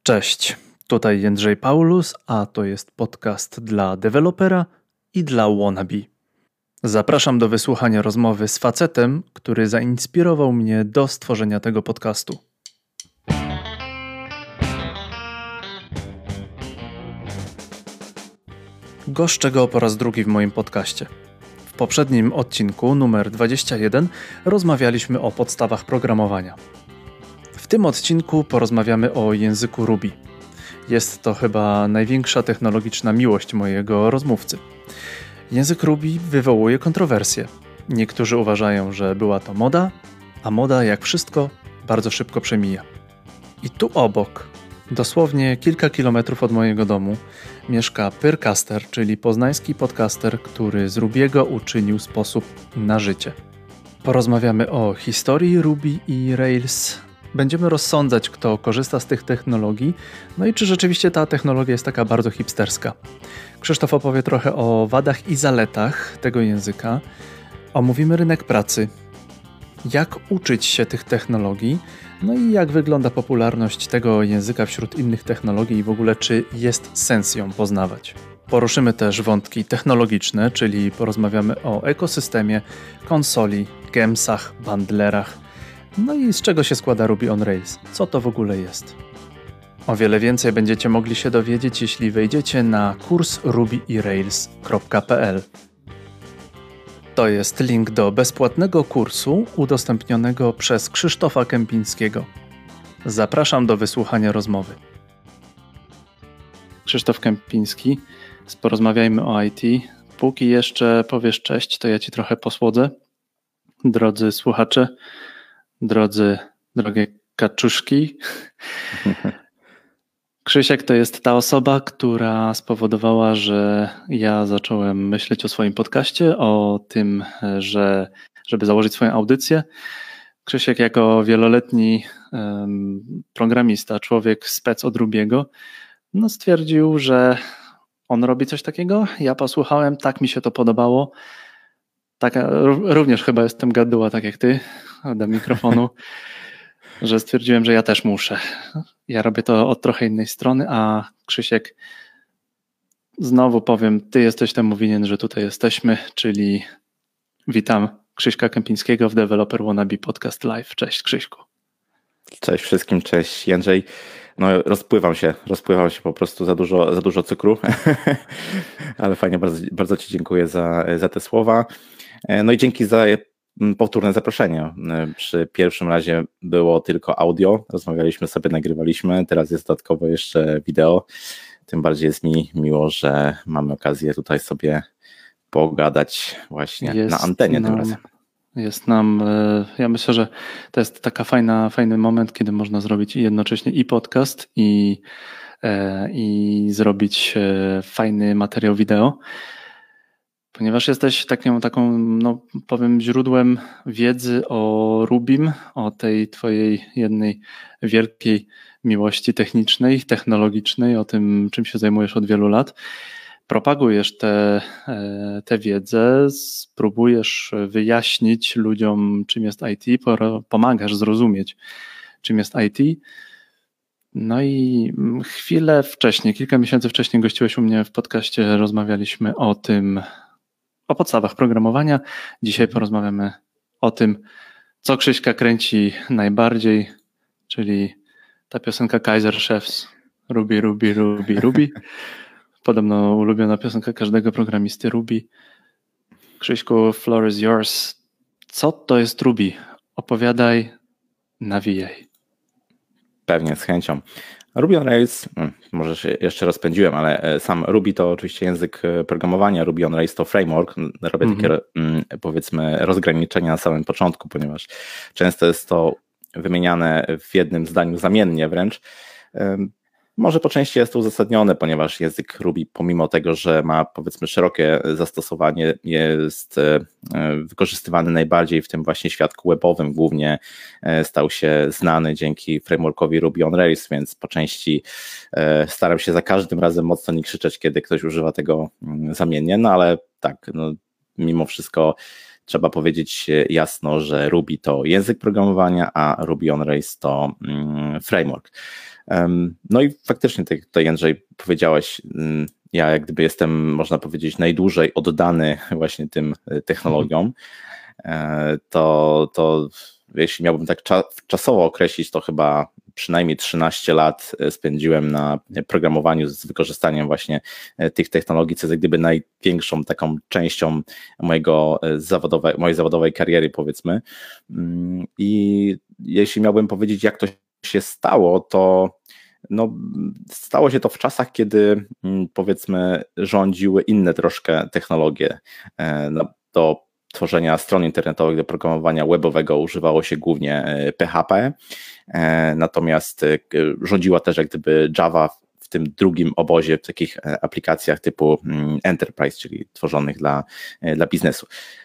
Cześć, tutaj Jędrzej Paulus, a to jest podcast dla dewelopera i dla wannabe. Zapraszam do wysłuchania rozmowy z facetem, który zainspirował mnie do stworzenia tego podcastu. Goszczę go po raz drugi w moim podcaście. W poprzednim odcinku, numer 21, rozmawialiśmy o podstawach programowania. W tym odcinku porozmawiamy o języku Ruby. Jest to chyba największa technologiczna miłość mojego rozmówcy. Język Ruby wywołuje kontrowersje. Niektórzy uważają, że była to moda, a moda, jak wszystko, bardzo szybko przemija. I tu obok, dosłownie kilka kilometrów od mojego domu, mieszka Pyrcaster, czyli poznański podcaster, który z Rubiego uczynił sposób na życie. Porozmawiamy o historii Ruby i Rails. Będziemy rozsądzać, kto korzysta z tych technologii, no i czy rzeczywiście ta technologia jest taka bardzo hipsterska. Krzysztof opowie trochę o wadach i zaletach tego języka. Omówimy rynek pracy, jak uczyć się tych technologii, no i jak wygląda popularność tego języka wśród innych technologii i w ogóle czy jest sens ją poznawać. Poruszymy też wątki technologiczne, czyli porozmawiamy o ekosystemie, konsoli, gemsach, bundlerach, no i z czego się składa Ruby on Rails, co to w ogóle jest. O wiele więcej będziecie mogli się dowiedzieć, jeśli wejdziecie na kurs rubyirails.pl. To jest link do bezpłatnego kursu udostępnionego przez Krzysztofa Kępińskiego. Zapraszam do wysłuchania rozmowy. Krzysztof Kępiński, porozmawiajmy o IT. Póki jeszcze powiesz cześć, to ja Ci trochę posłodzę. Drodzy słuchacze, drogie kaczuszki. Krzysiek to jest ta osoba, która spowodowała, że ja zacząłem myśleć o swoim podcaście, o tym, żeby założyć swoją audycję. Krzysiek jako wieloletni programista, człowiek spec od Rubiego, no stwierdził, że on robi coś takiego. Ja posłuchałem, tak mi się to podobało. Tak, również chyba jestem gaduła, tak jak ty, do mikrofonu, że stwierdziłem, że ja też muszę. Ja robię to od trochę innej strony, a Krzysiek, znowu powiem, ty jesteś temu winien, że tutaj jesteśmy, czyli witam Krzyśka Kępińskiego w Developer Wannabe Podcast Live. Cześć Krzyśku. Cześć wszystkim, cześć Jędrzej. No rozpływam się po prostu, za dużo cukru, ale fajnie, bardzo Ci dziękuję za te słowa. No i dzięki za powtórne zaproszenie. Przy pierwszym razie było tylko audio, rozmawialiśmy sobie, nagrywaliśmy, teraz jest dodatkowo jeszcze wideo. Tym bardziej jest mi miło, że mamy okazję tutaj sobie pogadać właśnie na antenie tym razem. Jest nam, ja myślę, że to jest taka fajny moment, kiedy można zrobić jednocześnie i podcast i zrobić fajny materiał wideo. Ponieważ jesteś taką, no powiem, źródłem wiedzy o Rubim, o tej twojej jednej wielkiej miłości technicznej, technologicznej, o tym, czym się zajmujesz od wielu lat. Propagujesz tę wiedzę, spróbujesz wyjaśnić ludziom, czym jest IT, pomagasz zrozumieć, czym jest IT. No i kilka miesięcy wcześniej gościłeś u mnie w podcaście, rozmawialiśmy o podstawach programowania. Dzisiaj porozmawiamy o tym, co Krzyśka kręci najbardziej, czyli ta piosenka Kaiser Chiefs, Ruby, Ruby, Ruby, Ruby. Podobno ulubiona piosenka każdego programisty Ruby. Krzyśku, floor is yours. Co to jest Ruby? Opowiadaj, nawijaj. Pewnie, z chęcią. Ruby on Rails, może się jeszcze rozpędziłem, ale sam Ruby to oczywiście język programowania, Ruby on Rails to framework. Robię takie, powiedzmy, rozgraniczenia na samym początku, ponieważ często jest to wymieniane w jednym zdaniu zamiennie wręcz. Może po części jest to uzasadnione, ponieważ język Ruby, pomimo tego, że ma, powiedzmy, szerokie zastosowanie, jest wykorzystywany najbardziej w tym właśnie świadku webowym. Głównie stał się znany dzięki frameworkowi Ruby on Rails, więc po części staram się za każdym razem mocno nie krzyczeć, kiedy ktoś używa tego zamiennie, no ale tak, no, mimo wszystko trzeba powiedzieć jasno, że Ruby to język programowania, a Ruby on Rails to framework. No i faktycznie, tak jak tutaj Jędrzej powiedziałeś, ja jak gdyby jestem, można powiedzieć, najdłużej oddany właśnie tym technologiom, to jeśli miałbym tak czasowo określić, to chyba przynajmniej 13 lat spędziłem na programowaniu z wykorzystaniem właśnie tych technologii, co jest jak gdyby największą taką częścią mojej zawodowej kariery, powiedzmy. I jeśli miałbym powiedzieć, jak to się stało, to stało się to w czasach, kiedy powiedzmy rządziły inne troszkę technologie. Do tworzenia stron internetowych, do programowania webowego używało się głównie PHP, natomiast rządziła też jak gdyby Java w tym drugim obozie, w takich aplikacjach typu Enterprise, czyli tworzonych dla biznesu.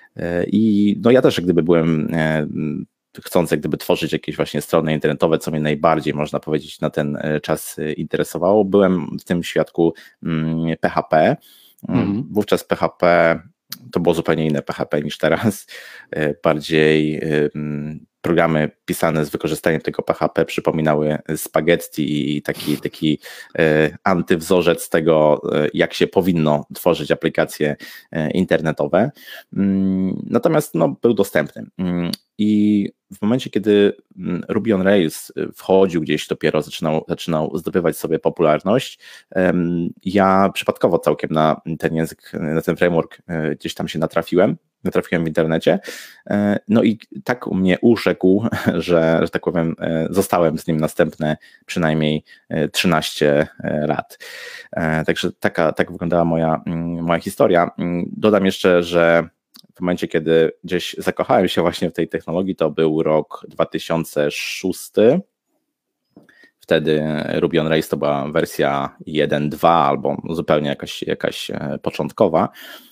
I ja też jak gdyby byłem chcąc jak gdyby tworzyć jakieś właśnie strony internetowe, co mnie najbardziej, można powiedzieć, na ten czas interesowało. Byłem w tym świadku PHP. Wówczas PHP to było zupełnie inne PHP niż teraz. Bardziej programy pisane z wykorzystaniem tego PHP przypominały spaghetti i taki antywzorzec tego, jak się powinno tworzyć aplikacje internetowe. Natomiast był dostępny. I w momencie, kiedy Ruby on Rails wchodził gdzieś, dopiero zaczynał zdobywać sobie popularność, ja przypadkowo całkiem na ten język, na ten framework gdzieś tam się natrafiłem w internecie. No i tak mnie urzekł, że tak powiem, zostałem z nim następne przynajmniej 13 lat. Także tak wyglądała moja historia. Dodam jeszcze, że w momencie, kiedy gdzieś zakochałem się właśnie w tej technologii, to był rok 2006. Wtedy Ruby on Rails to była wersja 1.2 albo zupełnie jakaś początkowa.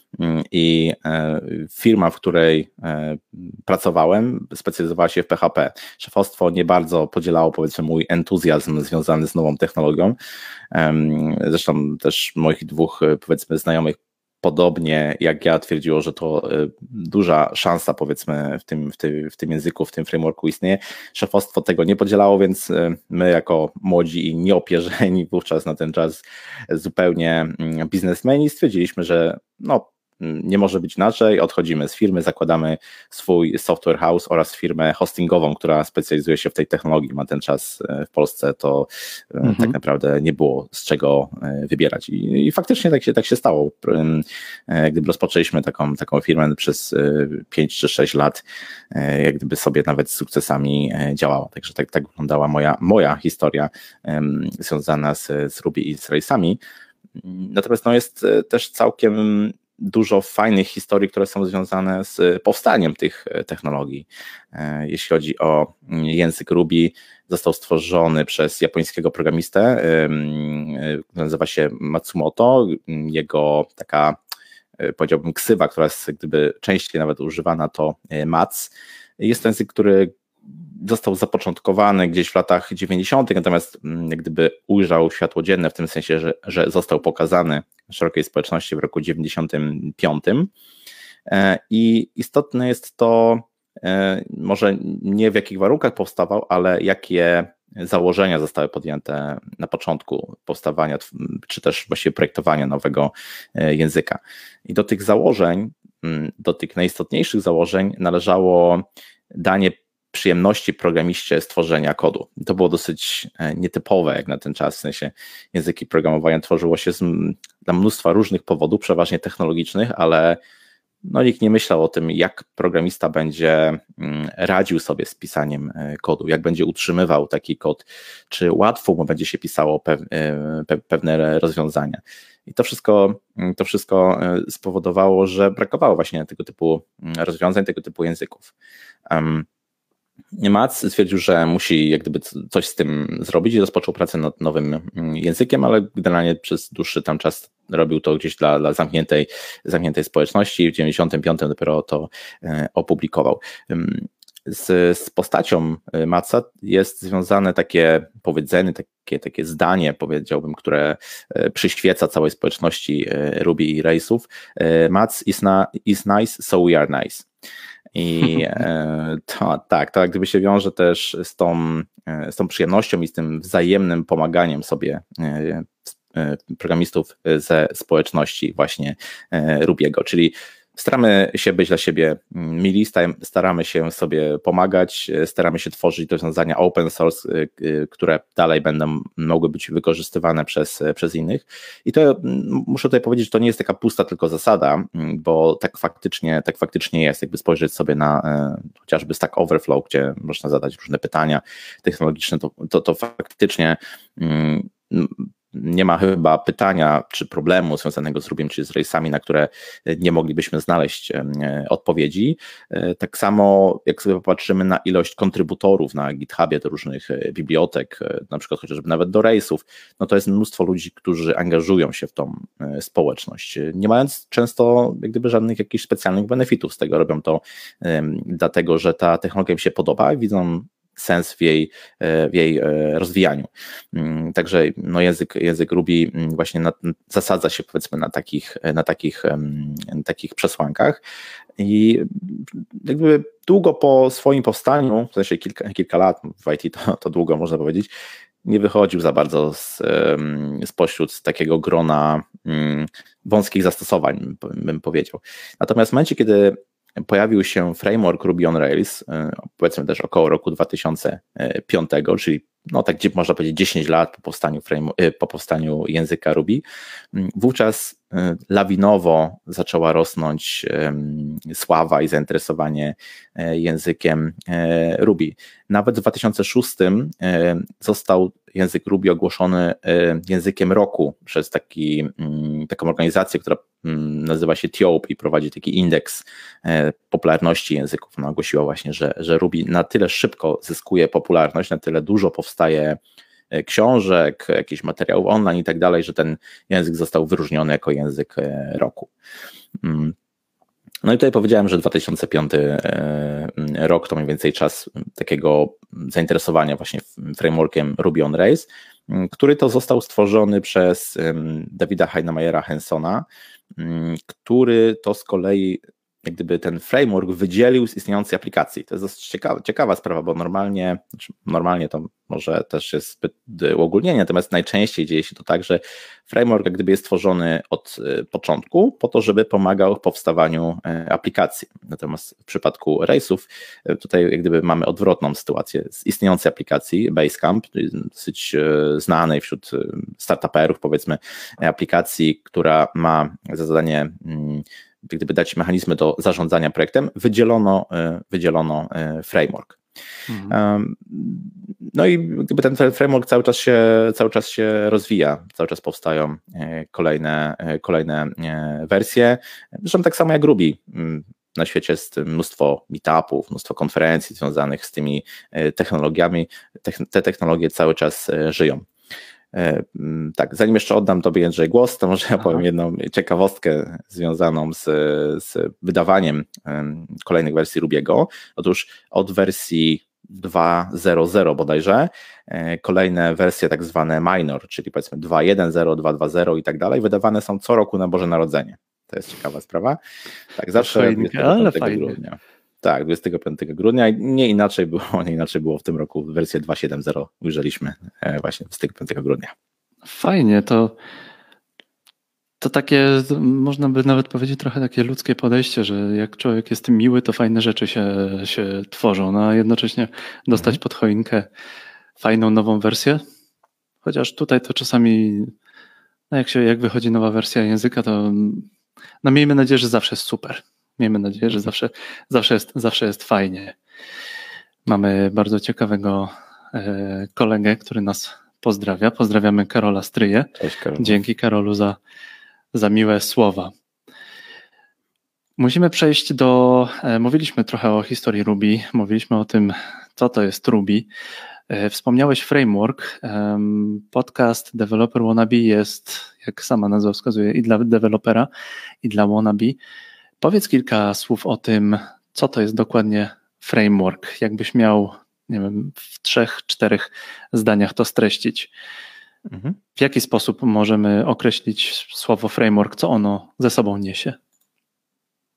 I firma, w której pracowałem, specjalizowała się w PHP. Szefostwo nie bardzo podzielało, powiedzmy, mój entuzjazm związany z nową technologią. Zresztą też moich dwóch, powiedzmy, znajomych podobnie jak ja twierdziło, że to duża szansa, powiedzmy, w tym języku, w tym frameworku istnieje. Szefostwo tego nie podzielało, więc my jako młodzi i nieopierzeni wówczas na ten czas zupełnie biznesmeni stwierdziliśmy, że nie może być inaczej, odchodzimy z firmy, zakładamy swój software house oraz firmę hostingową, która specjalizuje się w tej technologii. Na ten czas w Polsce to tak naprawdę nie było z czego wybierać. I faktycznie tak się stało. Gdyby rozpoczęliśmy taką firmę przez 5 czy 6 lat, jak gdyby sobie nawet z sukcesami działała. Także tak wyglądała moja historia związana z Ruby i z Railsami. Natomiast jest też całkiem dużo fajnych historii, które są związane z powstaniem tych technologii. Jeśli chodzi o język Ruby, został stworzony przez japońskiego programistę, nazywa się Matsumoto. Jego taka, powiedziałbym, ksywa, która jest gdyby częściej nawet używana, to Mats. Jest to język, który został zapoczątkowany gdzieś w latach 90., natomiast jak gdyby ujrzał światło dzienne w tym sensie, że został pokazany szerokiej społeczności w roku 95. I istotne jest to, może nie w jakich warunkach powstawał, ale jakie założenia zostały podjęte na początku powstawania, czy też właściwie projektowania nowego języka. I do tych założeń, do tych najistotniejszych założeń należało danie przyjemności programiście stworzenia kodu. I to było dosyć nietypowe jak na ten czas, w sensie języki programowania tworzyło się dla mnóstwa różnych powodów, przeważnie technologicznych, ale nikt nie myślał o tym, jak programista będzie radził sobie z pisaniem kodu, jak będzie utrzymywał taki kod, czy łatwo mu będzie się pisało pewne rozwiązania. I to wszystko spowodowało, że brakowało właśnie tego typu rozwiązań, tego typu języków. Mats stwierdził, że musi jak gdyby coś z tym zrobić i rozpoczął pracę nad nowym językiem, ale generalnie przez dłuższy tam czas robił to gdzieś dla zamkniętej społeczności. W 95 dopiero to opublikował. Z postacią Matsa jest związane takie powiedzenie, takie zdanie, powiedziałbym, które przyświeca całej społeczności Ruby i Railsów. Mats is nice, so we are nice. I to jak gdyby się wiąże też z tą przyjemnością i z tym wzajemnym pomaganiem sobie programistów ze społeczności właśnie Rubiego, czyli staramy się być dla siebie mili, staramy się sobie pomagać, staramy się tworzyć rozwiązania open source, które dalej będą mogły być wykorzystywane przez innych. I to muszę tutaj powiedzieć, że to nie jest taka pusta tylko zasada, bo tak faktycznie jest. Jakby spojrzeć sobie na chociażby Stack Overflow, gdzie można zadać różne pytania technologiczne, to faktycznie nie ma chyba pytania czy problemu związanego z Rubiem czy z Railsami, na które nie moglibyśmy znaleźć odpowiedzi. Tak samo jak sobie popatrzymy na ilość kontrybutorów na GitHubie do różnych bibliotek, na przykład chociażby nawet do Railsów, no to jest mnóstwo ludzi, którzy angażują się w tą społeczność, nie mając często jak gdyby żadnych jakichś specjalnych benefitów z tego. Robią to dlatego, że ta technologia im się podoba i widzą sens w jej rozwijaniu. Także no język Ruby właśnie zasadza się powiedzmy na takich przesłankach i jakby długo po swoim powstaniu, w sensie kilka lat w IT to długo można powiedzieć, nie wychodził za bardzo spośród takiego grona wąskich zastosowań, bym powiedział. Natomiast w momencie, kiedy pojawił się framework Ruby on Rails, powiedzmy też około roku 2005, czyli no tak można powiedzieć 10 lat po powstaniu języka Ruby, wówczas lawinowo zaczęła rosnąć sława i zainteresowanie językiem Ruby. Nawet w 2006 został język Ruby ogłoszony językiem roku przez taką organizację, która nazywa się TIOP i prowadzi taki indeks popularności języków. Ona ogłosiła właśnie, że Ruby na tyle szybko zyskuje popularność, na tyle dużo powstaje książek, jakichś materiałów online i tak dalej, że ten język został wyróżniony jako język roku. No i tutaj powiedziałem, że 2005 rok to mniej więcej czas takiego zainteresowania właśnie frameworkiem Ruby on Rails, który to został stworzony przez Davida Heinemeyera Hansona, który to z kolei jak gdyby ten framework wydzielił z istniejącej aplikacji. To jest dosyć ciekawa sprawa, bo normalnie to może też jest zbyt uogólnienie, natomiast najczęściej dzieje się to tak, że framework jak gdyby jest tworzony od początku po to, żeby pomagał w powstawaniu aplikacji. Natomiast w przypadku Railsów tutaj jak gdyby mamy odwrotną sytuację z istniejącej aplikacji Basecamp, dosyć znanej wśród startuperów powiedzmy aplikacji, która ma za zadanie gdyby dać mechanizmy do zarządzania projektem, wydzielono framework. No i gdyby ten framework cały czas się rozwija, cały czas powstają kolejne wersje. Zresztą tak samo jak Ruby. Na świecie jest mnóstwo meetupów, mnóstwo konferencji związanych z tymi technologiami. Te technologie cały czas żyją. Tak, zanim jeszcze oddam Tobie, Jędrzej, głos, to może ja powiem jedną ciekawostkę związaną z wydawaniem kolejnych wersji Rubiego. Otóż od wersji 2.0.0 bodajże kolejne wersje tak zwane minor, czyli powiedzmy 2.1.0, 2.2.0 i tak dalej, wydawane są co roku na Boże Narodzenie. To jest ciekawa sprawa. Tak, zawsze 25 grudnia. Tak, 25 grudnia. Nie inaczej było w tym roku. Wersję 2.7.0 ujrzeliśmy właśnie 25 grudnia. Fajnie, to takie, można by nawet powiedzieć, trochę takie ludzkie podejście, że jak człowiek jest miły, to fajne rzeczy się tworzą, no a jednocześnie dostać pod choinkę fajną nową wersję. Chociaż tutaj to czasami, no jak wychodzi nowa wersja języka, to no miejmy nadzieję, że zawsze jest super. Miejmy nadzieję, że zawsze jest fajnie. Mamy bardzo ciekawego kolegę, który nas pozdrawia. Pozdrawiamy Karola Stryję. Cześć, Karol. Dzięki Karolu za miłe słowa. Musimy przejść mówiliśmy trochę o historii Ruby, mówiliśmy o tym, co to jest Ruby. Wspomniałeś framework. Podcast Developer Wannabe jest, jak sama nazwa wskazuje, i dla dewelopera, i dla wannabe. Powiedz kilka słów o tym, co to jest dokładnie framework. Jakbyś miał, nie wiem, w 3-4 zdaniach to streścić. W jaki sposób możemy określić słowo framework, co ono ze sobą niesie?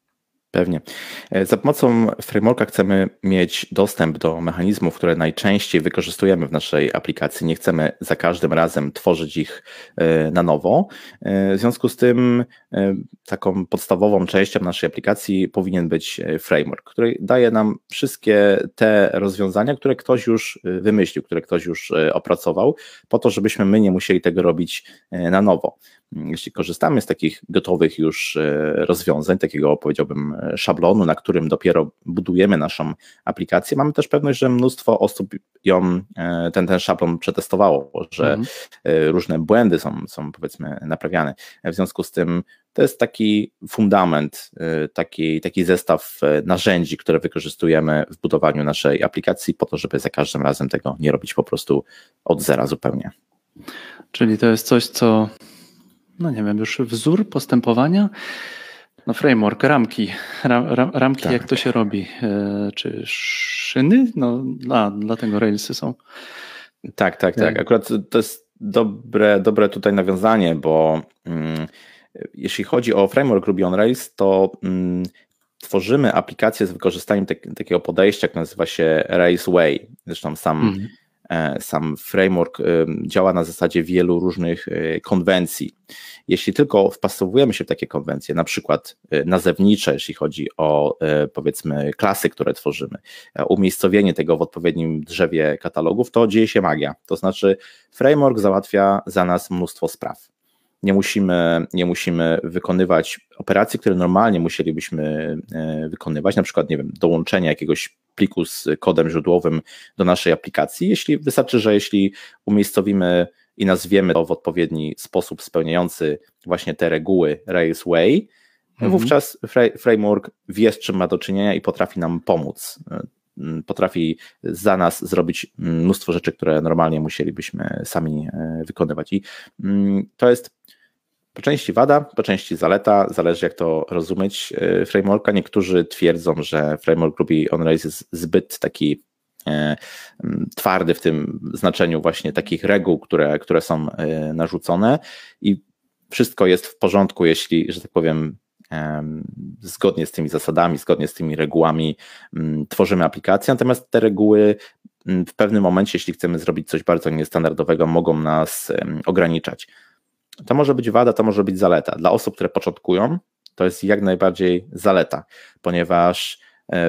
Pewnie. Za pomocą frameworka chcemy mieć dostęp do mechanizmów, które najczęściej wykorzystujemy w naszej aplikacji. Nie chcemy za każdym razem tworzyć ich na nowo. W związku z tym taką podstawową częścią naszej aplikacji powinien być framework, który daje nam wszystkie te rozwiązania, które ktoś już wymyślił, które ktoś już opracował, po to, żebyśmy my nie musieli tego robić na nowo. Jeśli korzystamy z takich gotowych już rozwiązań, takiego powiedziałbym szablonu, na którym dopiero budujemy naszą aplikację, mamy też pewność, że mnóstwo osób ten szablon przetestowało, że różne błędy są powiedzmy naprawiane. W związku z tym to jest taki fundament, taki zestaw narzędzi, które wykorzystujemy w budowaniu naszej aplikacji po to, żeby za każdym razem tego nie robić po prostu od zera zupełnie. Czyli to jest coś, co no nie wiem, już wzór postępowania, no framework, ramki, tak. Jak to się robi, czy szyny, no dla tego Railsy są. Tak. Akurat to jest dobre tutaj nawiązanie, bo jeśli chodzi o framework Ruby on Rails, to tworzymy aplikację z wykorzystaniem takiego podejścia, które nazywa się Rails Way. Zresztą sam framework działa na zasadzie wielu różnych konwencji. Jeśli tylko wpasowujemy się w takie konwencje, na przykład nazewnicze, jeśli chodzi o powiedzmy klasy, które tworzymy, umiejscowienie tego w odpowiednim drzewie katalogów, to dzieje się magia. To znaczy framework załatwia za nas mnóstwo spraw. Nie musimy wykonywać operacji, które normalnie musielibyśmy wykonywać, na przykład, nie wiem, dołączenia jakiegoś pliku z kodem źródłowym do naszej aplikacji. Wystarczy, że jeśli umiejscowimy i nazwiemy to w odpowiedni sposób spełniający właśnie te reguły Rails Way, wówczas framework wie, z czym ma do czynienia i potrafi nam pomóc. Potrafi za nas zrobić mnóstwo rzeczy, które normalnie musielibyśmy sami wykonywać. I to jest po części wada, po części zaleta, zależy jak to rozumieć frameworka. Niektórzy twierdzą, że framework Ruby on Rails jest zbyt taki twardy w tym znaczeniu właśnie takich reguł, które są narzucone i wszystko jest w porządku, jeśli, że tak powiem, zgodnie z tymi zasadami, zgodnie z tymi regułami tworzymy aplikację, natomiast te reguły w pewnym momencie, jeśli chcemy zrobić coś bardzo niestandardowego, mogą nas ograniczać. To może być wada, to może być zaleta. Dla osób, które początkują, to jest jak najbardziej zaleta, ponieważ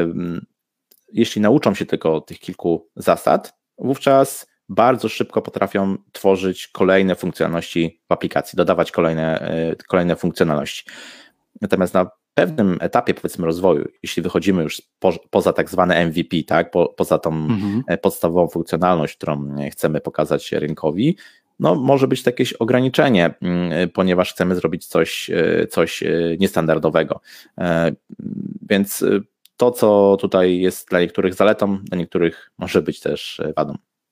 jeśli nauczą się tylko tych kilku zasad, wówczas bardzo szybko potrafią tworzyć kolejne funkcjonalności w aplikacji, dodawać kolejne funkcjonalności. Natomiast na pewnym etapie, powiedzmy, rozwoju, jeśli wychodzimy już poza tak zwane MVP, tak, poza tą podstawową funkcjonalność, którą chcemy pokazać rynkowi, no może być to jakieś ograniczenie, ponieważ chcemy zrobić coś niestandardowego. Więc to, co tutaj jest dla niektórych zaletą, dla niektórych może być też wadą.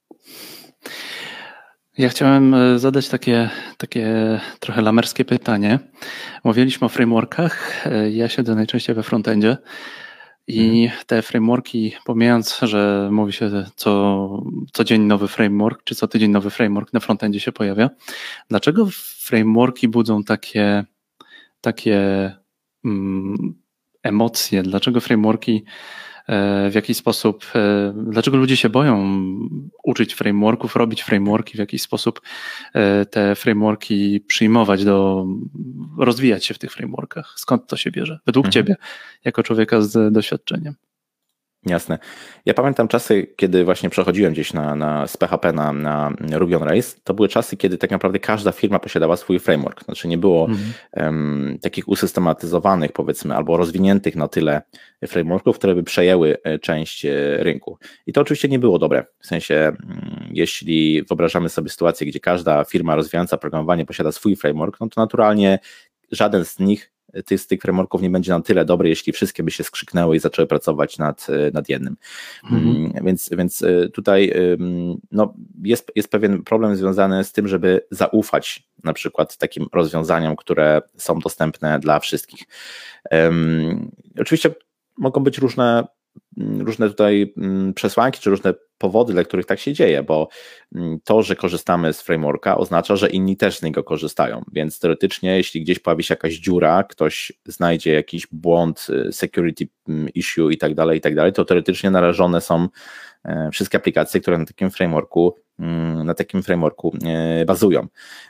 Ja chciałem zadać takie trochę lamerskie pytanie. Mówiliśmy o frameworkach. Ja siedzę najczęściej we frontendzie i te frameworki, pomijając, że mówi się co dzień nowy framework, czy co tydzień nowy framework na frontendzie się pojawia. Dlaczego frameworki budzą takie emocje? Dlaczego frameworki w jakiś sposób, dlaczego ludzie się boją uczyć frameworków, robić frameworki, w jakiś sposób te frameworki przyjmować, rozwijać się w tych frameworkach? Skąd to się bierze? Według Ciebie, jako człowieka z doświadczeniem. Jasne. Ja pamiętam czasy, kiedy właśnie przechodziłem gdzieś z PHP na Ruby on Rails. To były czasy, kiedy tak naprawdę każda firma posiadała swój framework. Znaczy nie było takich usystematyzowanych, powiedzmy, albo rozwiniętych na tyle frameworków, które by przejęły część rynku. I to oczywiście nie było dobre. W sensie, jeśli wyobrażamy sobie sytuację, gdzie każda firma rozwijająca programowanie posiada swój framework, no to naturalnie żaden z tych frameworków nie będzie na tyle dobry, jeśli wszystkie by się skrzyknęły i zaczęły pracować nad jednym. Więc tutaj no, jest pewien problem związany z tym, żeby zaufać na przykład takim rozwiązaniom, które są dostępne dla wszystkich. Oczywiście mogą być różne różne tutaj przesłanki, czy różne powody, dla których tak się dzieje, bo to, że korzystamy z frameworka, oznacza, że inni też z niego korzystają, więc teoretycznie, jeśli gdzieś pojawi się jakaś dziura, ktoś znajdzie jakiś błąd, security issue i tak dalej, to teoretycznie narażone są wszystkie aplikacje, które na takim frameworku bazują.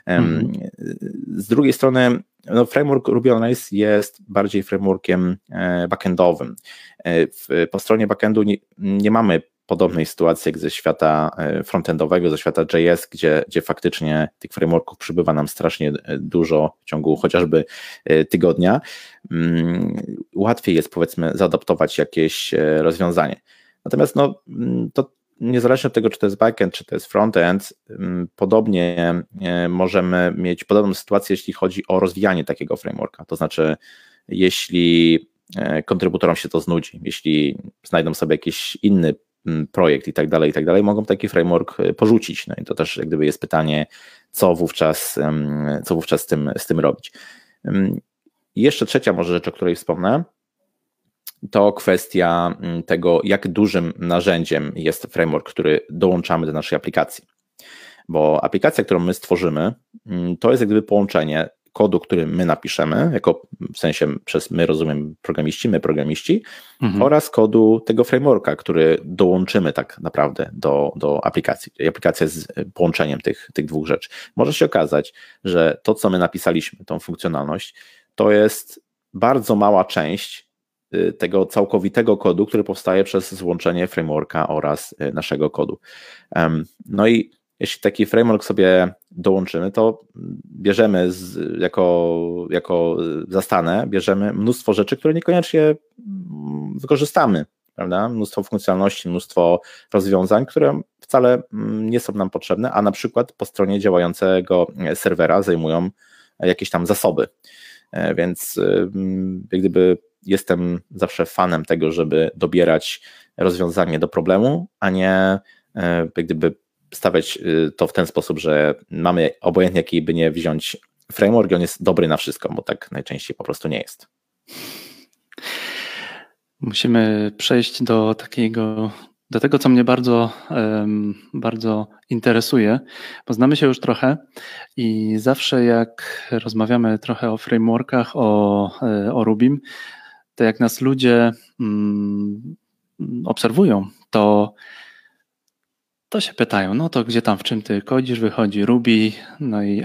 Z drugiej strony framework Ruby on Rails jest bardziej frameworkiem backendowym. Po stronie backendu nie mamy podobnej sytuacji jak ze świata frontendowego, ze świata JS, gdzie faktycznie tych frameworków przybywa nam strasznie dużo w ciągu chociażby tygodnia. Łatwiej jest, powiedzmy, zaadoptować jakieś rozwiązanie. Natomiast to niezależnie od tego, czy to jest backend, czy to jest frontend, podobnie możemy mieć podobną sytuację, jeśli chodzi o rozwijanie takiego frameworka. To znaczy, jeśli kontrybutorom się to znudzi, jeśli znajdą sobie jakiś inny projekt i tak dalej, mogą taki framework porzucić. No i to też jak gdyby jest pytanie, co wówczas z tym robić. I jeszcze trzecia może rzecz, o której wspomnę, to kwestia tego, jak dużym narzędziem jest framework, który dołączamy do naszej aplikacji. Bo aplikacja, którą my stworzymy, to jest jak gdyby połączenie kodu, który my napiszemy, jako w sensie przez my rozumiem programiści, oraz kodu tego frameworka, który dołączymy tak naprawdę do aplikacji. Aplikacja jest połączeniem tych dwóch rzeczy. Może się okazać, że to, co my napisaliśmy, tą funkcjonalność, to jest bardzo mała część tego całkowitego kodu, który powstaje przez złączenie frameworka oraz naszego kodu. No i jeśli taki framework sobie dołączymy, to bierzemy jako zastane, bierzemy mnóstwo rzeczy, które niekoniecznie wykorzystamy, prawda? Mnóstwo funkcjonalności, mnóstwo rozwiązań, które wcale nie są nam potrzebne, a na przykład po stronie działającego serwera zajmują jakieś tam zasoby. Więc jak gdyby jestem zawsze fanem tego, żeby dobierać rozwiązanie do problemu, a nie jak gdyby stawiać to w ten sposób, że mamy obojętnie jaki by nie wziąć framework i on jest dobry na wszystko, bo tak najczęściej po prostu nie jest. Musimy przejść do tego, co mnie bardzo, bardzo interesuje, bo znamy się już trochę i zawsze jak rozmawiamy trochę o frameworkach, o Rubim, to jak nas ludzie obserwują, to się pytają, no to gdzie tam, w czym ty kodzisz, wychodzi Ruby, no i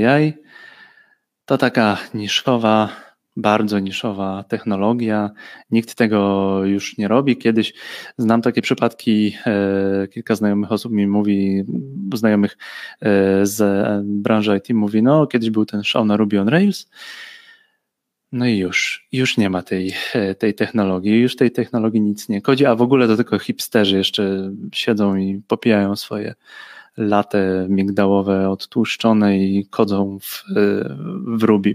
to taka niszowa, bardzo niszowa technologia, nikt tego już nie robi. Kiedyś znam takie przypadki, kilka znajomych osób mi mówi, znajomych z branży IT mówi, no kiedyś był ten szał na Ruby on Rails, no i już nie ma tej technologii, już tej technologii nic nie kodzi, a w ogóle to tylko hipsterzy jeszcze siedzą i popijają swoje latte migdałowe odtłuszczone i kodzą w Rubim.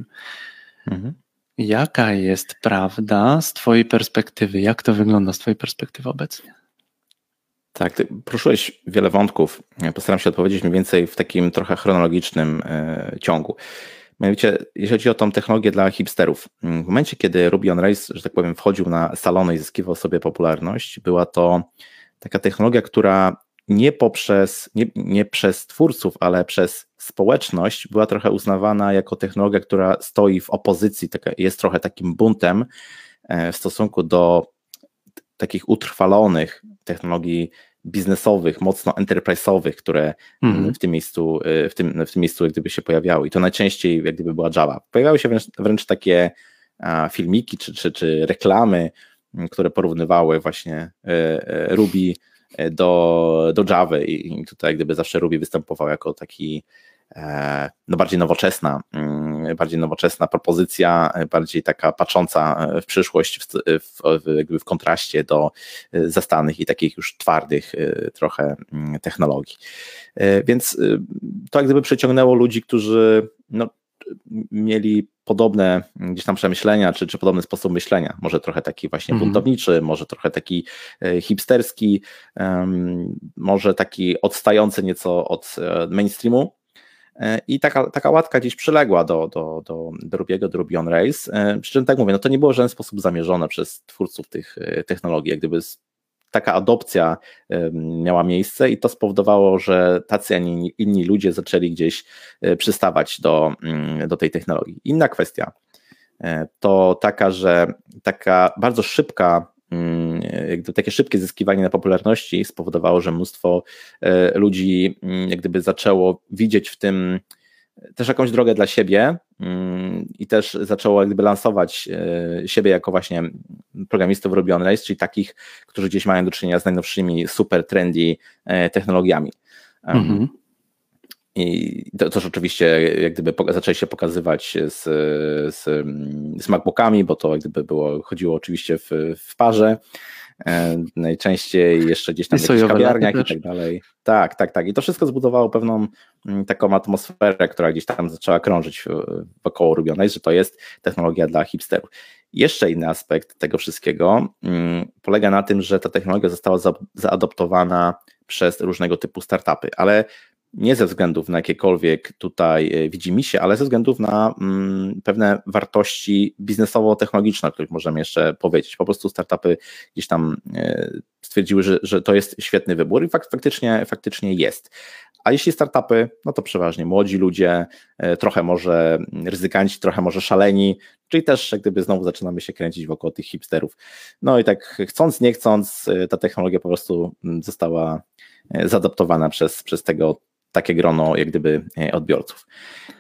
Jaka jest prawda z twojej perspektywy? Jak to wygląda z twojej perspektywy obecnie? Tak, ty poruszyłeś wiele wątków. Postaram się odpowiedzieć mniej więcej w takim trochę chronologicznym ciągu. Mianowicie, jeśli chodzi o tą technologię dla hipsterów, w momencie, kiedy Ruby on Rails, że tak powiem, wchodził na salony i zyskiwał sobie popularność, była to taka technologia, która nie przez twórców, ale przez społeczność była trochę uznawana jako technologia, która stoi w opozycji, jest trochę takim buntem w stosunku do takich utrwalonych technologii biznesowych, mocno enterprise'owych, które w tym miejscu jak gdyby się pojawiały. I to najczęściej jak gdyby była Java. Pojawiały się wręcz takie filmiki czy reklamy, które porównywały właśnie Ruby do Java i tutaj jak gdyby zawsze Ruby występował jako taki bardziej nowoczesna propozycja, bardziej taka patrząca w przyszłość, jakby w kontraście do zastanych i takich już twardych trochę technologii. Więc to jak gdyby przyciągnęło ludzi, którzy mieli podobne gdzieś tam przemyślenia, czy podobny sposób myślenia, może trochę taki właśnie buntowniczy, może trochę taki hipsterski, może taki odstający nieco od mainstreamu. I taka łatka gdzieś przyległa do Ruby'ego, do Ruby on Rails, przy czym tak mówię, to nie było w żaden sposób zamierzone przez twórców tych technologii, jak gdyby taka adopcja miała miejsce i to spowodowało, że tacy, a nie inni ludzie zaczęli gdzieś przystawać do tej technologii. Inna kwestia to taka, że taka bardzo szybka, takie szybkie zyskiwanie na popularności spowodowało, że mnóstwo ludzi jak gdyby zaczęło widzieć w tym też jakąś drogę dla siebie i też zaczęło jak gdyby lansować siebie jako właśnie programistów Ruby on Rails, czyli takich, którzy gdzieś mają do czynienia z najnowszymi super trendy technologiami. I to też oczywiście jak gdyby zaczęli się pokazywać z MacBookami, bo to jak gdyby chodziło oczywiście w parze. Najczęściej jeszcze gdzieś tam w jakichś kawiarniach i tak dalej. Tak. I to wszystko zbudowało pewną taką atmosferę, która gdzieś tam zaczęła krążyć wokoło Ruby on Rails, że to jest technologia dla hipsterów. Jeszcze inny aspekt tego wszystkiego polega na tym, że ta technologia została zaadoptowana przez różnego typu startupy, ale nie ze względów na jakiekolwiek tutaj widzimisię, ale ze względów na pewne wartości biznesowo-technologiczne, o których możemy jeszcze powiedzieć. Po prostu startupy gdzieś tam stwierdziły, że to jest świetny wybór i faktycznie jest. A jeśli startupy, no to przeważnie młodzi ludzie, trochę może ryzykanci, trochę może szaleni, czyli też jak gdyby znowu zaczynamy się kręcić wokół tych hipsterów. No i tak chcąc, nie chcąc, ta technologia po prostu została zaadoptowana przez takie grono jak gdyby odbiorców.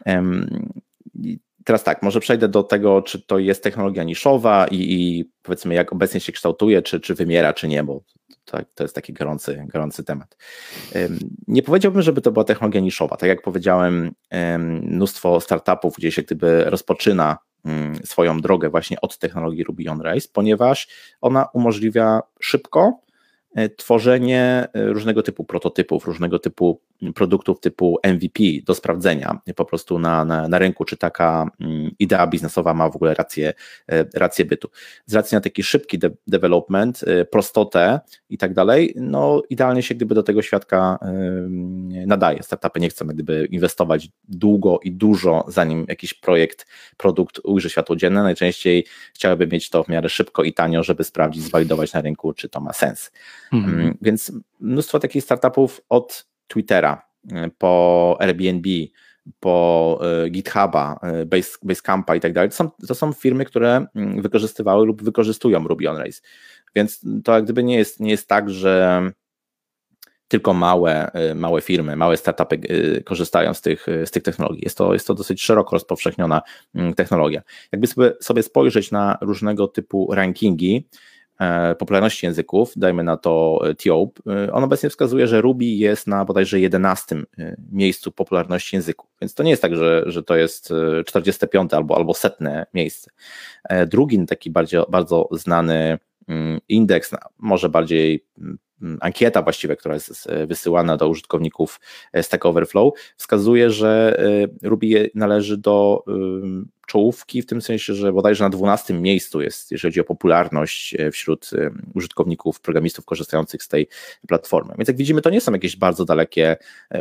Teraz tak, może przejdę do tego, czy to jest technologia niszowa i powiedzmy jak obecnie się kształtuje, czy wymiera, czy nie, bo to jest taki gorący temat. Nie powiedziałbym, żeby to była technologia niszowa. Tak jak powiedziałem, mnóstwo startupów gdzieś jak gdyby rozpoczyna swoją drogę właśnie od technologii Ruby on Rails, ponieważ ona umożliwia szybko tworzenie różnego typu prototypów, różnego typu produktów typu MVP do sprawdzenia po prostu na rynku, czy taka idea biznesowa ma w ogóle rację bytu. Z racji na taki szybki development, prostotę i tak dalej, no idealnie się gdyby do tego świadka nadaje. Startupy nie chcą jak gdyby inwestować długo i dużo, zanim jakiś produkt ujrzy światło dzienne. Najczęściej chciałyby mieć to w miarę szybko i tanio, żeby sprawdzić, zwalidować na rynku, czy to ma sens. Więc mnóstwo takich startupów od Twittera, po Airbnb, po GitHuba, Basecampa i tak dalej, to są firmy, które wykorzystywały lub wykorzystują Ruby on Rails. Więc to jak gdyby nie jest tak, że tylko małe firmy, małe startupy korzystają z tych technologii. Jest to dosyć szeroko rozpowszechniona technologia. Jakby sobie spojrzeć na różnego typu rankingi popularności języków, dajmy na to TIOP, on obecnie wskazuje, że Ruby jest na bodajże 11 miejscu popularności języków, więc to nie jest tak, że to jest 45 albo 100 miejsce. Drugi taki bardzo znany indeks, może bardziej ankieta właściwie, która jest wysyłana do użytkowników Stack Overflow, wskazuje, że Ruby należy do czołówki, w tym sensie, że bodajże na 12 miejscu jest, jeżeli chodzi o popularność wśród użytkowników, programistów korzystających z tej platformy. Więc jak widzimy, to nie są jakieś bardzo dalekie,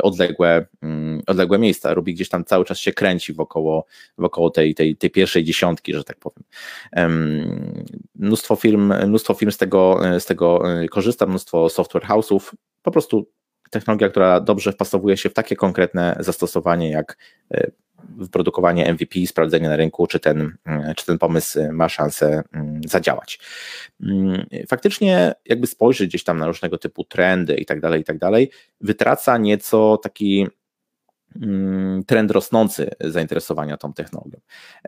odległe miejsca. Ruby gdzieś tam cały czas się kręci wokoło tej pierwszej dziesiątki, że tak powiem. Mnóstwo firm z tego korzysta, mnóstwo software house'ów, po prostu technologia, która dobrze wpasowuje się w takie konkretne zastosowanie jak wyprodukowanie MVP, sprawdzenie na rynku, czy ten pomysł ma szansę zadziałać. Faktycznie jakby spojrzeć gdzieś tam na różnego typu trendy i tak dalej, wytraca nieco taki trend rosnący zainteresowania tą technologią.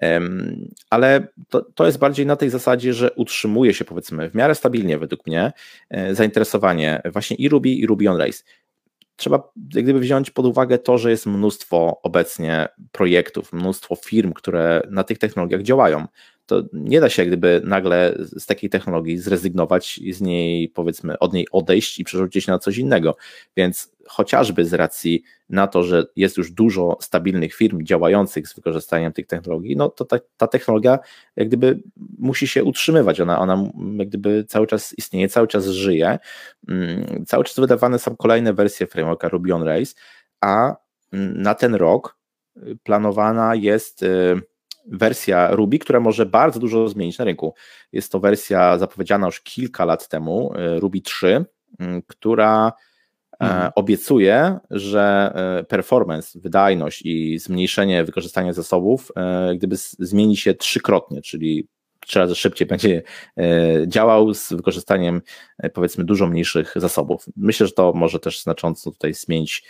Ale to jest bardziej na tej zasadzie, że utrzymuje się powiedzmy w miarę stabilnie według mnie zainteresowanie właśnie i Ruby on Rails. Trzeba jak gdyby wziąć pod uwagę to, że jest mnóstwo obecnie projektów, mnóstwo firm, które na tych technologiach działają. To nie da się jak gdyby nagle z takiej technologii zrezygnować i z niej powiedzmy od niej odejść i przerzucić się na coś innego. Więc chociażby z racji na to, że jest już dużo stabilnych firm działających z wykorzystaniem tych technologii, no to ta technologia jak gdyby musi się utrzymywać, ona jak gdyby cały czas istnieje, cały czas żyje, cały czas wydawane są kolejne wersje frameworka Ruby on Rails, a na ten rok planowana jest wersja Ruby, która może bardzo dużo zmienić na rynku. Jest to wersja zapowiedziana już kilka lat temu, Ruby 3, która obiecuje, że performance, wydajność i zmniejszenie wykorzystania zasobów gdyby zmieni się trzykrotnie, czyli 3 razy szybciej będzie działał z wykorzystaniem powiedzmy dużo mniejszych zasobów. Myślę, że to może też znacząco tutaj zmienić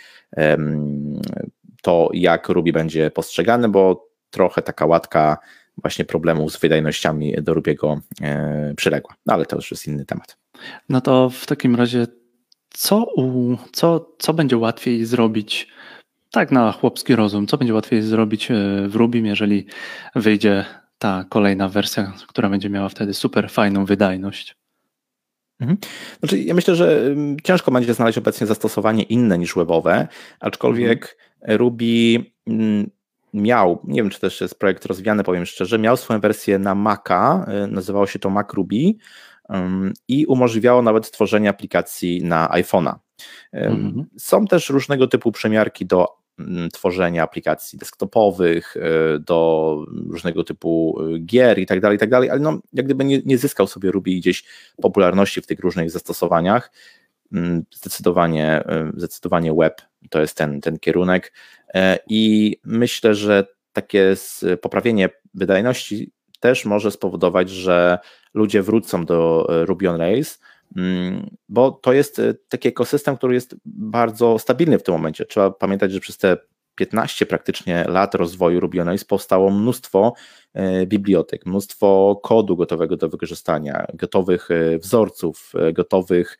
to, jak Ruby będzie postrzegane, bo trochę taka łatka właśnie problemów z wydajnościami do Ruby'ego przyległa, ale to już jest inny temat. No to w takim razie co będzie łatwiej zrobić, tak na chłopski rozum, co będzie łatwiej zrobić w Rubim, jeżeli wyjdzie ta kolejna wersja, która będzie miała wtedy super fajną wydajność? Znaczy, ja myślę, że ciężko będzie znaleźć obecnie zastosowanie inne niż webowe, aczkolwiek Ruby miał, nie wiem czy też jest projekt rozwijany, powiem szczerze, miał swoją wersję na Maca, nazywało się to Mac Ruby i umożliwiało nawet tworzenie aplikacji na iPhone'a. Są też różnego typu przemiarki do tworzenia aplikacji desktopowych, do różnego typu gier i tak dalej, ale no, jak gdyby nie zyskał sobie Ruby gdzieś popularności w tych różnych zastosowaniach. Zdecydowanie web to jest ten kierunek i myślę, że takie poprawienie wydajności też może spowodować, że ludzie wrócą do Ruby on Rails, bo to jest taki ekosystem, który jest bardzo stabilny w tym momencie. Trzeba pamiętać, że przez te 15 praktycznie lat rozwoju Ruby on Rails powstało mnóstwo bibliotek, mnóstwo kodu gotowego do wykorzystania, gotowych wzorców, gotowych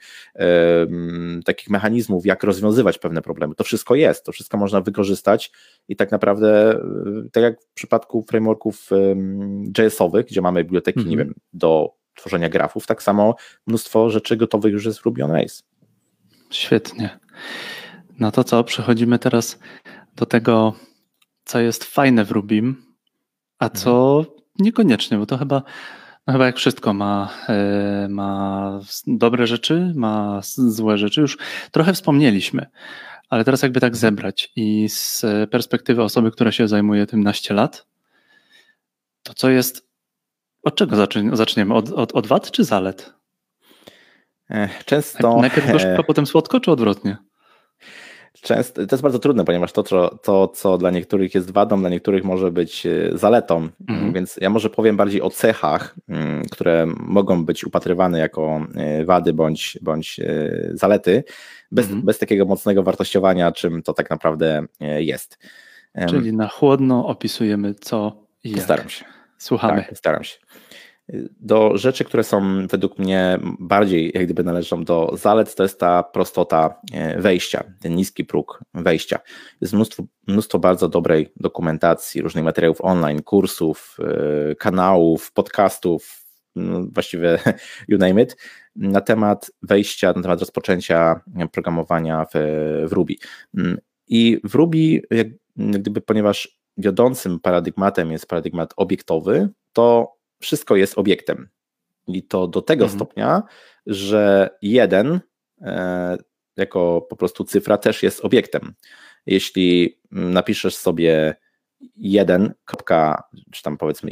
takich mechanizmów, jak rozwiązywać pewne problemy. To wszystko jest, to wszystko można wykorzystać i tak naprawdę, tak jak w przypadku frameworków JS-owych, gdzie mamy biblioteki, nie wiem, do tworzenia grafów, tak samo mnóstwo rzeczy gotowych już jest w Ruby on Rails. Świetnie. No to co, przechodzimy teraz do tego, co jest fajne w Rubim, a co niekoniecznie, bo to chyba jak wszystko ma dobre rzeczy, ma złe rzeczy. Już trochę wspomnieliśmy, ale teraz jakby tak zebrać i z perspektywy osoby, która się zajmuje tym naście lat, to co jest, od czego zaczniemy? Od wad czy zalet? Często... Najpierw gorzko, potem słodko, czy odwrotnie? Często, to jest bardzo trudne, ponieważ to, co dla niektórych jest wadą, dla niektórych może być zaletą, więc ja może powiem bardziej o cechach, które mogą być upatrywane jako wady bądź zalety, bez takiego mocnego wartościowania, czym to tak naprawdę jest. Czyli na chłodno opisujemy co i jak. Staram się. Słuchamy. Tak, staram się. Do rzeczy, które są według mnie bardziej jak gdyby należą do zalet, to jest ta prostota wejścia, ten niski próg wejścia. Jest mnóstwo bardzo dobrej dokumentacji, różnych materiałów online, kursów, kanałów, podcastów, właściwie you name it, na temat wejścia, na temat rozpoczęcia programowania w Ruby. I w Ruby, jak gdyby, ponieważ wiodącym paradygmatem jest paradygmat obiektowy, to wszystko jest obiektem. I to do tego stopnia, że 1 jako po prostu cyfra też jest obiektem. Jeśli napiszesz sobie 1, czy tam powiedzmy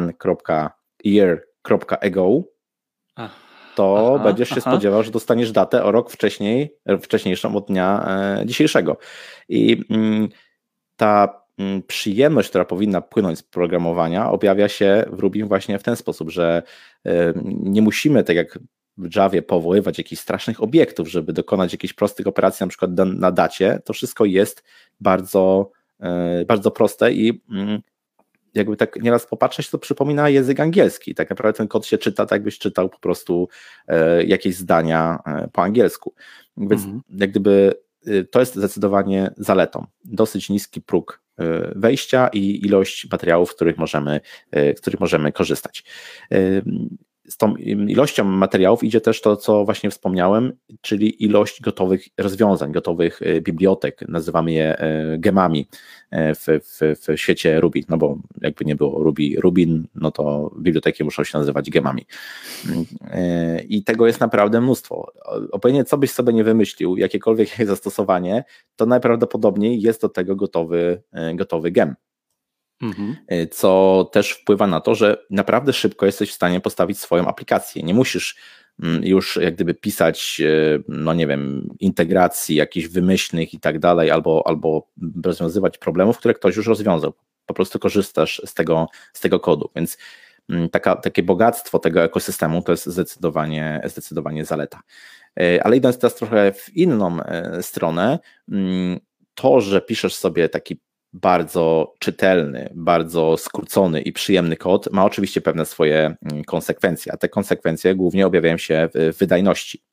1.year.ago, to będziesz się spodziewał, że dostaniesz datę o rok wcześniejszą od dnia dzisiejszego. I ta przyjemność, która powinna płynąć z programowania, objawia się w Ruby właśnie w ten sposób, że nie musimy, tak jak w Javie, powoływać jakichś strasznych obiektów, żeby dokonać jakichś prostych operacji, na przykład na dacie. To wszystko jest bardzo, bardzo proste i jakby tak nieraz popatrzeć, to przypomina język angielski. Tak naprawdę ten kod się czyta, tak jakbyś czytał po prostu jakieś zdania po angielsku. Więc jak gdyby to jest zdecydowanie zaletą. Dosyć niski próg wejścia i ilość materiałów, z których możemy korzystać. Z tą ilością materiałów idzie też to, co właśnie wspomniałem, czyli ilość gotowych rozwiązań, gotowych bibliotek, nazywamy je gemami w świecie Ruby, no bo jakby nie było Rubin, no to biblioteki muszą się nazywać gemami. I tego jest naprawdę mnóstwo. Obojętnie co byś sobie nie wymyślił, jakiekolwiek zastosowanie, to najprawdopodobniej jest do tego gotowy gem. co też wpływa na to, że naprawdę szybko jesteś w stanie postawić swoją aplikację. Nie musisz już jak gdyby pisać, no nie wiem, integracji jakichś wymyślnych i tak dalej, albo rozwiązywać problemów, które ktoś już rozwiązał. Po prostu korzystasz z tego kodu, więc takie bogactwo tego ekosystemu to jest zdecydowanie zaleta. Ale idąc teraz trochę w inną stronę, to, że piszesz sobie taki bardzo czytelny, bardzo skrócony i przyjemny kod ma oczywiście pewne swoje konsekwencje, a te konsekwencje głównie objawiają się w wydajności.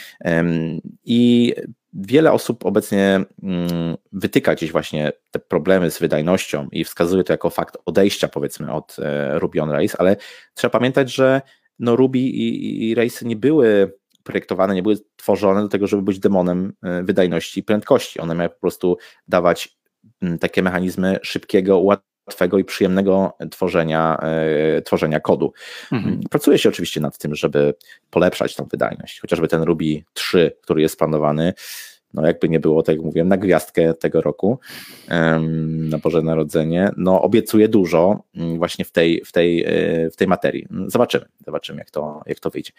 I wiele osób obecnie wytyka gdzieś właśnie te problemy z wydajnością i wskazuje to jako fakt odejścia, powiedzmy, od Ruby on Rails, ale trzeba pamiętać, że no Ruby i Railsy nie były projektowane, nie były tworzone do tego, żeby być demonem wydajności i prędkości. One miały po prostu dawać takie mechanizmy szybkiego, łatwego i przyjemnego tworzenia kodu. Pracuje się oczywiście nad tym, żeby polepszać tą wydajność. Chociażby ten Ruby 3, który jest planowany, no jakby nie było, tak jak mówiłem, na gwiazdkę tego roku, na Boże Narodzenie, no obiecuje dużo właśnie w tej materii. Zobaczymy, jak to wyjdzie.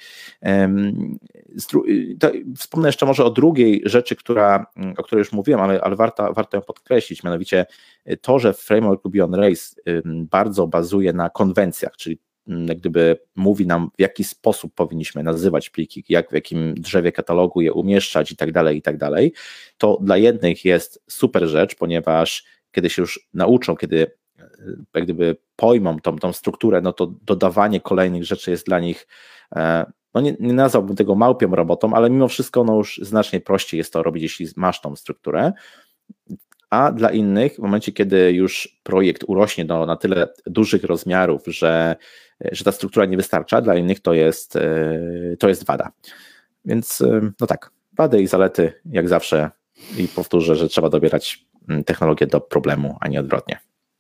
Wspomnę jeszcze może o drugiej rzeczy, o której już mówiłem, ale warto ją podkreślić, mianowicie to, że framework Ruby on Rails bardzo bazuje na konwencjach, czyli jak gdyby mówi nam, w jaki sposób powinniśmy nazywać pliki, w jakim drzewie katalogu je umieszczać i tak dalej, to dla jednych jest super rzecz, ponieważ kiedy się już nauczą, kiedy jak gdyby pojmą tą strukturę, no to dodawanie kolejnych rzeczy jest dla nich, no nie nazwałbym tego małpią robotą, ale mimo wszystko no już znacznie prościej jest to robić, jeśli masz tą strukturę. A dla innych, w momencie, kiedy już projekt urośnie na tyle dużych rozmiarów, że ta struktura nie wystarcza, dla innych to jest wada. Więc no tak, wady i zalety jak zawsze i powtórzę, że trzeba dobierać technologię do problemu, a nie odwrotnie.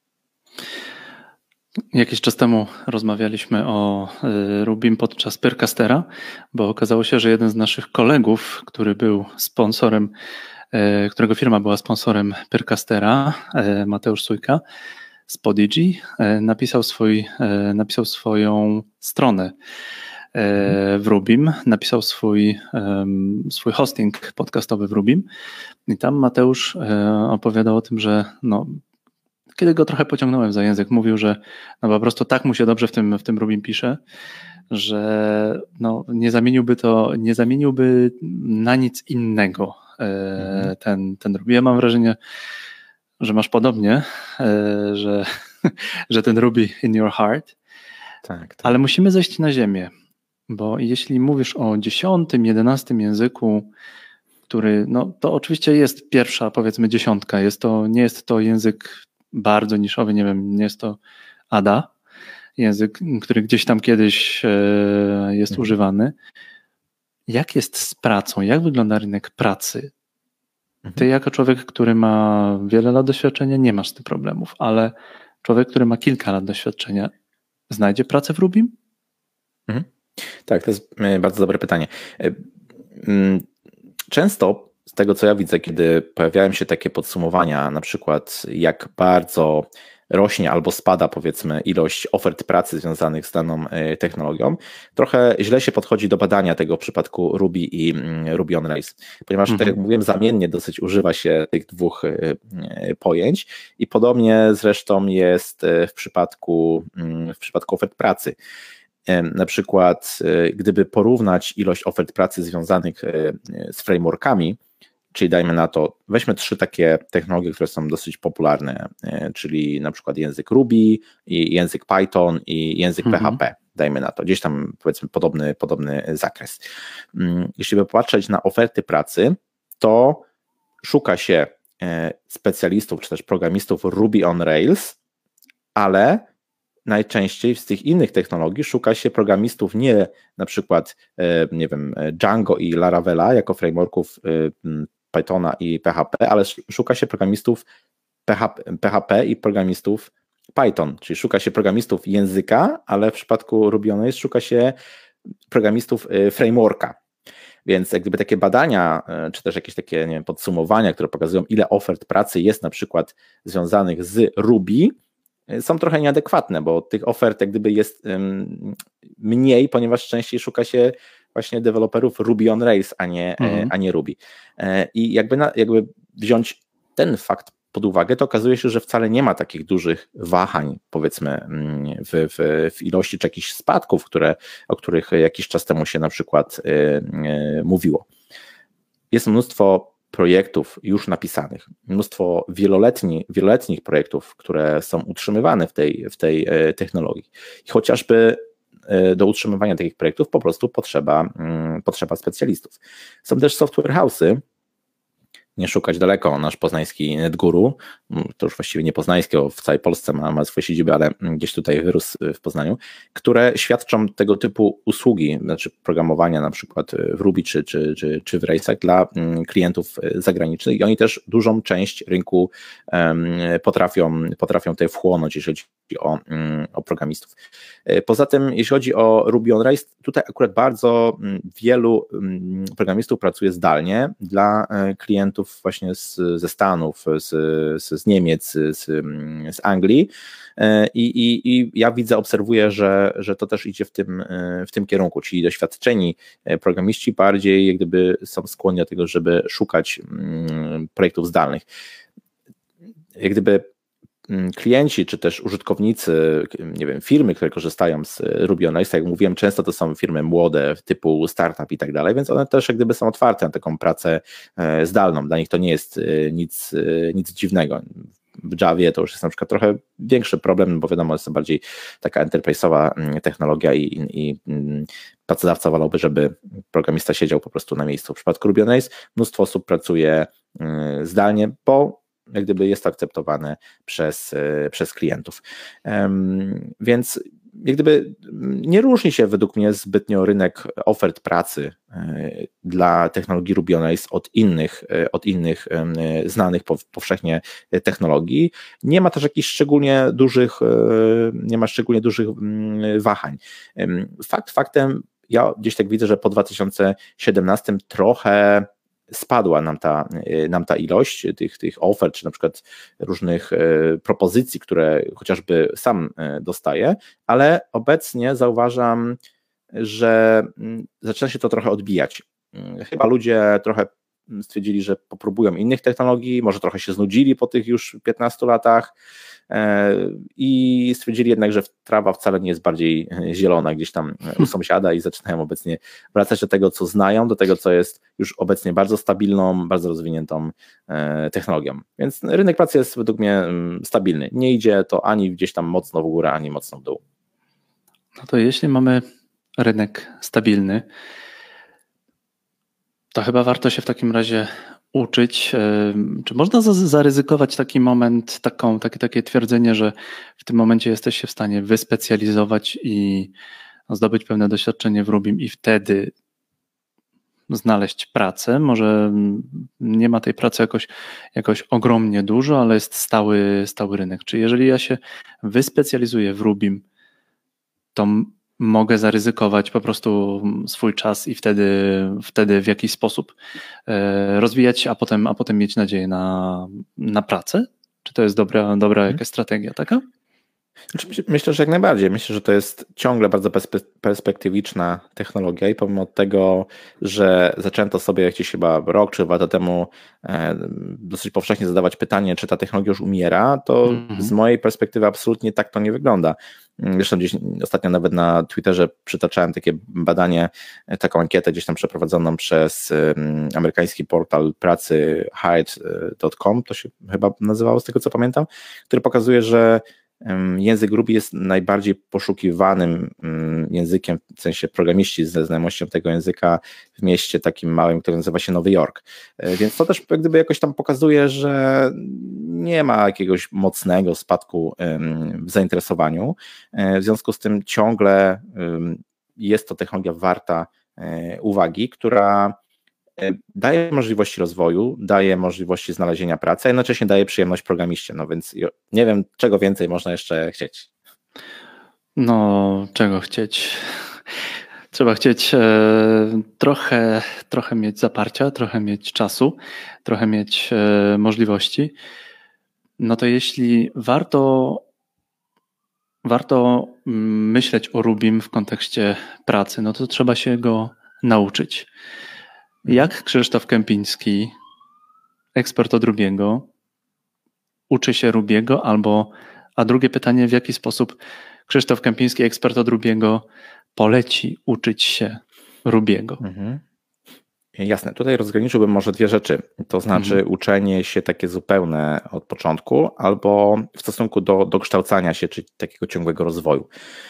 Jakiś czas temu rozmawialiśmy o Rubim podczas Pyrcastera, bo okazało się, że jeden z naszych kolegów, który był sponsorem, którego firma była sponsorem Pyrcastera, Mateusz Sujka z Podigy, napisał swoją stronę w Rubim, napisał swój hosting podcastowy w Rubim i tam Mateusz opowiadał o tym, że no, kiedy go trochę pociągnąłem za język, mówił, że no po prostu tak mu się dobrze w tym Rubim pisze, że no nie zamieniłby na nic innego ten Ruby. Ja mam wrażenie, że masz podobnie, że ten Ruby in your heart, tak. Ale musimy zejść na ziemię, bo jeśli mówisz o 10., 11 języku, który, no to oczywiście jest pierwsza, powiedzmy 10, nie jest to język bardzo niszowy, nie wiem, nie jest to Ada, język, który gdzieś tam kiedyś jest używany. Jak jest z pracą? Jak wygląda rynek pracy? Ty jako człowiek, który ma wiele lat doświadczenia, nie masz tych problemów, ale człowiek, który ma kilka lat doświadczenia, znajdzie pracę w Rubim? Tak, to jest bardzo dobre pytanie. Często z tego, co ja widzę, kiedy pojawiają się takie podsumowania, na przykład jak bardzo rośnie albo spada, powiedzmy, ilość ofert pracy związanych z daną technologią, trochę źle się podchodzi do badania tego w przypadku Ruby i Ruby on Rails, ponieważ, tak jak mówiłem, zamiennie dosyć używa się tych dwóch pojęć i podobnie zresztą jest w przypadku ofert pracy. Na przykład, gdyby porównać ilość ofert pracy związanych z frameworkami, czyli dajmy na to, weźmy 3 takie technologie, które są dosyć popularne, czyli na przykład język Ruby, i język Python i język PHP, dajmy na to, gdzieś tam powiedzmy podobny zakres. Jeśli by popatrzeć na oferty pracy, to szuka się specjalistów czy też programistów Ruby on Rails, ale najczęściej z tych innych technologii szuka się programistów nie na przykład, nie wiem, Django i Laravela jako frameworków Pythona i PHP, ale szuka się programistów PHP i programistów Python, czyli szuka się programistów języka, ale w przypadku Ruby on Rails szuka się programistów frameworka. Więc jak gdyby takie badania, czy też jakieś takie, nie wiem, podsumowania, które pokazują, ile ofert pracy jest na przykład związanych z Ruby, są trochę nieadekwatne, bo tych ofert jak gdyby jest mniej, ponieważ częściej szuka się właśnie deweloperów Ruby on Rails, a nie Ruby. I jakby wziąć ten fakt pod uwagę, to okazuje się, że wcale nie ma takich dużych wahań, powiedzmy, w ilości czy jakichś spadków, o których jakiś czas temu się na przykład mówiło. Jest mnóstwo projektów już napisanych, mnóstwo wieloletnich projektów, które są utrzymywane w tej technologii. I chociażby do utrzymywania takich projektów po prostu potrzeba specjalistów. Są też software house'y, nie szukać daleko, nasz poznański NetGuru, to już właściwie nie poznański, w całej Polsce ma swoje siedziby, ale gdzieś tutaj wyrósł w Poznaniu, które świadczą tego typu usługi, znaczy programowania na przykład w Ruby czy w Railsach dla klientów zagranicznych i oni też dużą część rynku potrafią tutaj wchłonąć, jeżeli chodzi o programistów. Poza tym, jeśli chodzi o Ruby on Rails, tutaj akurat bardzo wielu programistów pracuje zdalnie dla klientów właśnie ze Stanów, z Niemiec, z Anglii i ja obserwuję, że to też idzie w tym kierunku, czyli doświadczeni programiści bardziej jak gdyby są skłonni do tego, żeby szukać projektów zdalnych. Jak gdyby klienci, czy też użytkownicy, nie wiem, firmy, które korzystają z Ruby on Rails, jak mówiłem, często to są firmy młode, typu startup i tak dalej, więc one też jak gdyby są otwarte na taką pracę zdalną. Dla nich to nie jest nic dziwnego. W Javie to już jest na przykład trochę większy problem, bo wiadomo, jest to bardziej taka enterprise'owa technologia i pracodawca wolałby, żeby programista siedział po prostu na miejscu. W przypadku Ruby on Rails mnóstwo osób pracuje zdalnie, bo jak gdyby jest to akceptowane przez klientów. Więc jak gdyby nie różni się według mnie zbytnio rynek ofert pracy dla technologii Ruby on Rails od innych znanych powszechnie technologii. Nie ma też jakichś szczególnie dużych wahań. Faktem, ja gdzieś tak widzę, że po 2017 trochę spadła nam ta ilość tych ofert, czy na przykład różnych propozycji, które chociażby sam dostaję, ale obecnie zauważam, że zaczyna się to trochę odbijać. Chyba ludzie trochę stwierdzili, że popróbują innych technologii, może trochę się znudzili po tych już 15 latach i stwierdzili jednak, że trawa wcale nie jest bardziej zielona gdzieś tam u sąsiada i zaczynają obecnie wracać do tego, co znają, do tego, co jest już obecnie bardzo stabilną, bardzo rozwiniętą technologią. Więc rynek pracy jest według mnie stabilny. Nie idzie to ani gdzieś tam mocno w górę, ani mocno w dół. No to jeśli mamy rynek stabilny, to chyba warto się w takim razie uczyć. Czy można zaryzykować taki moment, takie twierdzenie, że w tym momencie jesteś się w stanie wyspecjalizować i zdobyć pewne doświadczenie w Rubim i wtedy znaleźć pracę? Może nie ma tej pracy jakoś ogromnie dużo, ale jest stały rynek. Czy jeżeli ja się wyspecjalizuję w Rubim, to mogę zaryzykować po prostu swój czas i wtedy w jakiś sposób rozwijać się, a potem mieć nadzieję na pracę? Czy to jest dobra jakaś strategia taka? Myślę, że jak najbardziej. Myślę, że to jest ciągle bardzo perspektywiczna technologia i pomimo tego, że zaczęto sobie gdzieś chyba rok czy 2 lata temu dosyć powszechnie zadawać pytanie, czy ta technologia już umiera, to z mojej perspektywy absolutnie tak to nie wygląda. Zresztą gdzieś ostatnio nawet na Twitterze przytaczałem takie badanie, taką ankietę gdzieś tam przeprowadzoną przez amerykański portal pracy hired.com, to się chyba nazywało z tego co pamiętam, który pokazuje, że język Ruby jest najbardziej poszukiwanym językiem, w sensie programiści ze znajomością tego języka w mieście takim małym, które nazywa się Nowy Jork. Więc to też jak gdyby jakoś tam pokazuje, że nie ma jakiegoś mocnego spadku w zainteresowaniu. W związku z tym ciągle jest to technologia warta uwagi, która daje możliwości rozwoju, daje możliwości znalezienia pracy, a jednocześnie daje przyjemność programiście, no więc nie wiem, czego więcej można jeszcze chcieć. No, czego chcieć? Trzeba chcieć trochę mieć zaparcia, trochę mieć czasu, trochę mieć możliwości. No to jeśli warto warto myśleć o Rubim w kontekście pracy, no to trzeba się go nauczyć. Jak Krzysztof Kępiński, ekspert od Rubiego, uczy się Rubiego, a drugie pytanie, w jaki sposób Krzysztof Kępiński, ekspert od Rubiego, poleci uczyć się Rubiego? Jasne, tutaj rozgraniczyłbym może dwie rzeczy, to znaczy uczenie się takie zupełne od początku albo w stosunku do kształcania się, czy takiego ciągłego rozwoju.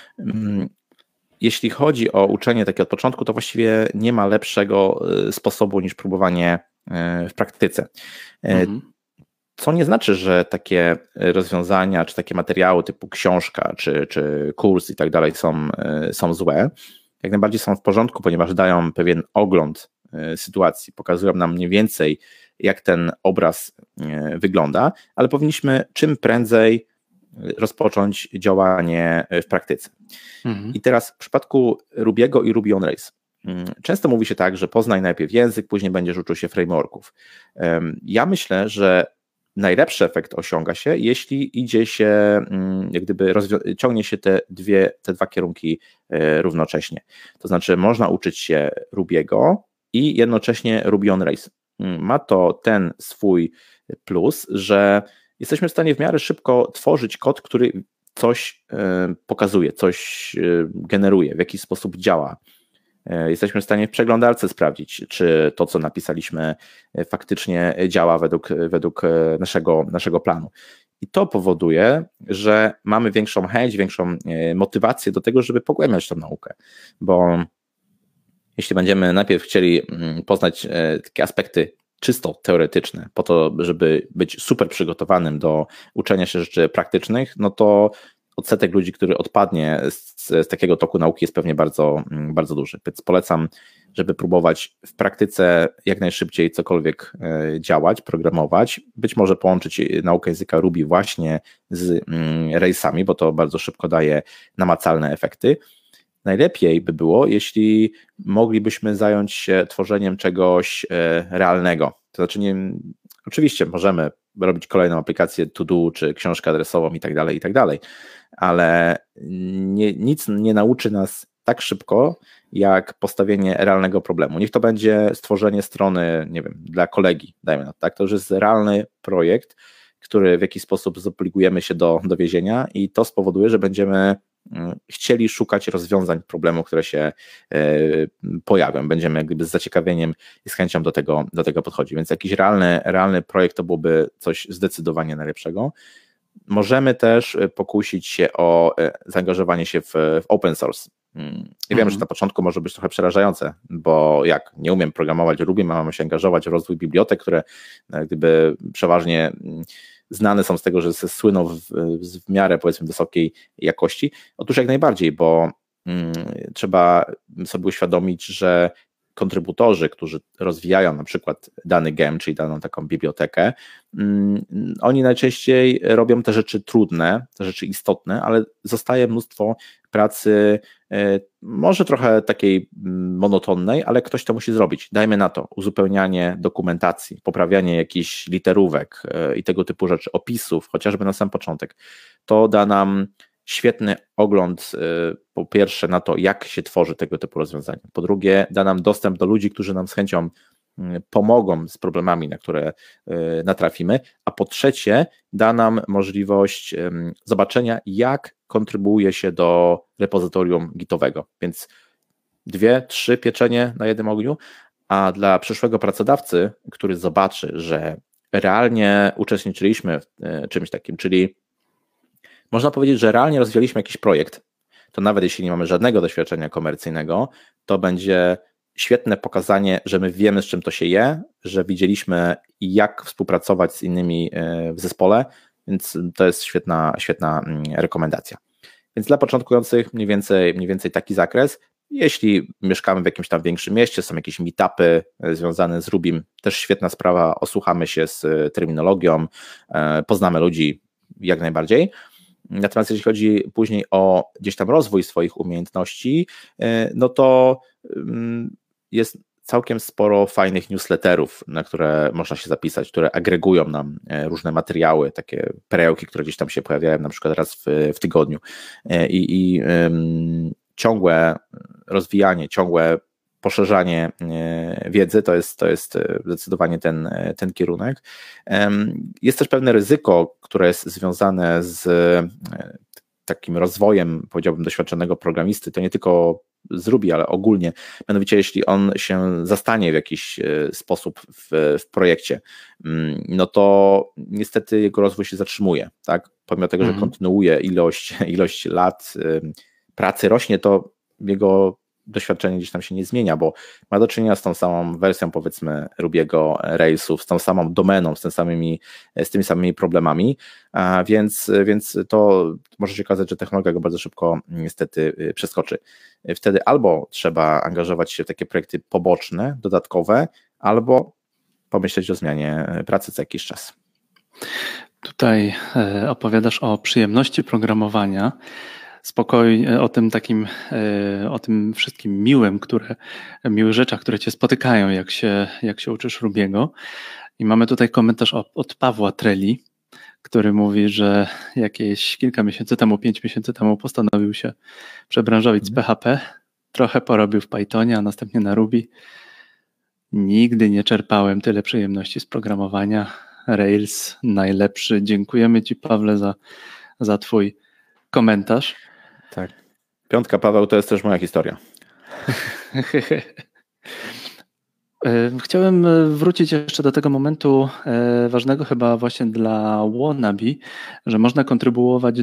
Jeśli chodzi o uczenie takie od początku, to właściwie nie ma lepszego sposobu niż próbowanie w praktyce. Co nie znaczy, że takie rozwiązania, czy takie materiały typu książka, czy kurs i tak dalej są złe. Jak najbardziej są w porządku, ponieważ dają pewien ogląd sytuacji, pokazują nam mniej więcej, jak ten obraz wygląda, ale powinniśmy czym prędzej rozpocząć działanie w praktyce. I teraz w przypadku Rubiego i Ruby on Rails często mówi się tak, że poznaj najpierw język, później będziesz uczył się frameworków. Ja myślę, że najlepszy efekt osiąga się, jeśli idzie się, jak gdyby ciągnie się te dwa kierunki równocześnie. To znaczy można uczyć się Rubiego i jednocześnie Ruby on Rails. Ma to ten swój plus, że jesteśmy w stanie w miarę szybko tworzyć kod, który coś pokazuje, coś generuje, w jakiś sposób działa. Jesteśmy w stanie w przeglądarce sprawdzić, czy to, co napisaliśmy, faktycznie działa według naszego planu. I to powoduje, że mamy większą chęć, większą motywację do tego, żeby pogłębiać tę naukę, bo jeśli będziemy najpierw chcieli poznać takie aspekty czysto teoretyczne, po to, żeby być super przygotowanym do uczenia się rzeczy praktycznych, no to odsetek ludzi, który odpadnie z takiego toku nauki jest pewnie bardzo, bardzo duży. Więc polecam, żeby próbować w praktyce jak najszybciej cokolwiek działać, programować, być może połączyć naukę języka Ruby właśnie z Railsami, bo to bardzo szybko daje namacalne efekty. Najlepiej by było, jeśli moglibyśmy zająć się tworzeniem czegoś realnego. To znaczy, oczywiście możemy robić kolejną aplikację to-do, czy książkę adresową i tak dalej, ale nic nie nauczy nas tak szybko, jak postawienie realnego problemu. Niech to będzie stworzenie strony, nie wiem, dla kolegi, dajmy na to, tak? To już jest realny projekt, który w jakiś sposób zobligujemy się do dowiezienia i to spowoduje, że będziemy chcieli szukać rozwiązań problemów, które się pojawią. Będziemy jak gdyby z zaciekawieniem i z chęcią do tego podchodzić. Więc jakiś realny projekt to byłoby coś zdecydowanie najlepszego. Możemy też pokusić się o zaangażowanie się w open source. Ja wiem, że na początku może być trochę przerażające, bo jak nie umiem programować Ruby, mamy się angażować w rozwój bibliotek, które jak gdyby przeważnie znane są z tego, że słyną w miarę, powiedzmy, wysokiej jakości. Otóż jak najbardziej, bo trzeba sobie uświadomić, że kontrybutorzy, którzy rozwijają na przykład dany gem, czyli daną taką bibliotekę, oni najczęściej robią te rzeczy trudne, te rzeczy istotne, ale zostaje mnóstwo pracy, może trochę takiej monotonnej, ale ktoś to musi zrobić. Dajmy na to uzupełnianie dokumentacji, poprawianie jakichś literówek i tego typu rzeczy, opisów, chociażby na sam początek. To da nam świetny ogląd, po pierwsze na to, jak się tworzy tego typu rozwiązania. Po drugie, da nam dostęp do ludzi, którzy nam z chęcią pomogą z problemami, na które natrafimy, a po trzecie, da nam możliwość zobaczenia, jak kontrybuuje się do repozytorium gitowego. Więc 2-3 pieczenie na jednym ogniu, a dla przyszłego pracodawcy, który zobaczy, że realnie uczestniczyliśmy w czymś takim, czyli można powiedzieć, że realnie rozwijaliśmy jakiś projekt, to nawet jeśli nie mamy żadnego doświadczenia komercyjnego, to będzie świetne pokazanie, że my wiemy, z czym to się je, że widzieliśmy, jak współpracować z innymi w zespole, więc to jest świetna rekomendacja. Więc dla początkujących mniej więcej taki zakres. Jeśli mieszkamy w jakimś tam większym mieście, są jakieś meetupy związane z Rubim, też świetna sprawa, osłuchamy się z terminologią, poznamy ludzi jak najbardziej. Natomiast jeśli chodzi później o gdzieś tam rozwój swoich umiejętności, no to jest całkiem sporo fajnych newsletterów, na które można się zapisać, które agregują nam różne materiały, takie perełki, które gdzieś tam się pojawiają na przykład raz w tygodniu i ciągłe rozwijanie, ciągłe poszerzanie wiedzy to jest zdecydowanie ten kierunek. Jest też pewne ryzyko, które jest związane z takim rozwojem, powiedziałbym, doświadczonego programisty, to nie tylko z Ruby, ale ogólnie, mianowicie jeśli on się zastanie w jakiś sposób w projekcie, no to niestety jego rozwój się zatrzymuje, tak? Pomimo tego, że kontynuuje ilość lat pracy rośnie, to jego doświadczenie gdzieś tam się nie zmienia, bo ma do czynienia z tą samą wersją, powiedzmy, Ruby'ego Railsów, z tą samą domeną, z tymi samymi problemami, więc to może się okazać, że technologia go bardzo szybko niestety przeskoczy. Wtedy albo trzeba angażować się w takie projekty poboczne, dodatkowe, albo pomyśleć o zmianie pracy co jakiś czas. Tutaj opowiadasz o przyjemności programowania, spokojnie o tym takim, o tym wszystkim miłych rzeczach, które cię spotykają, jak się uczysz Rubiego. I mamy tutaj komentarz od Pawła Treli, który mówi, że jakieś kilka miesięcy temu, 5 miesięcy temu postanowił się przebranżowić z PHP, trochę porobił w Pythonie, a następnie na Ruby. Nigdy nie czerpałem tyle przyjemności z programowania. Rails najlepszy. Dziękujemy Ci, Pawle, za Twój komentarz. Tak. 5, Paweł, to jest też moja historia. Chciałem wrócić jeszcze do tego momentu ważnego chyba właśnie dla wannabe, że można kontrybuować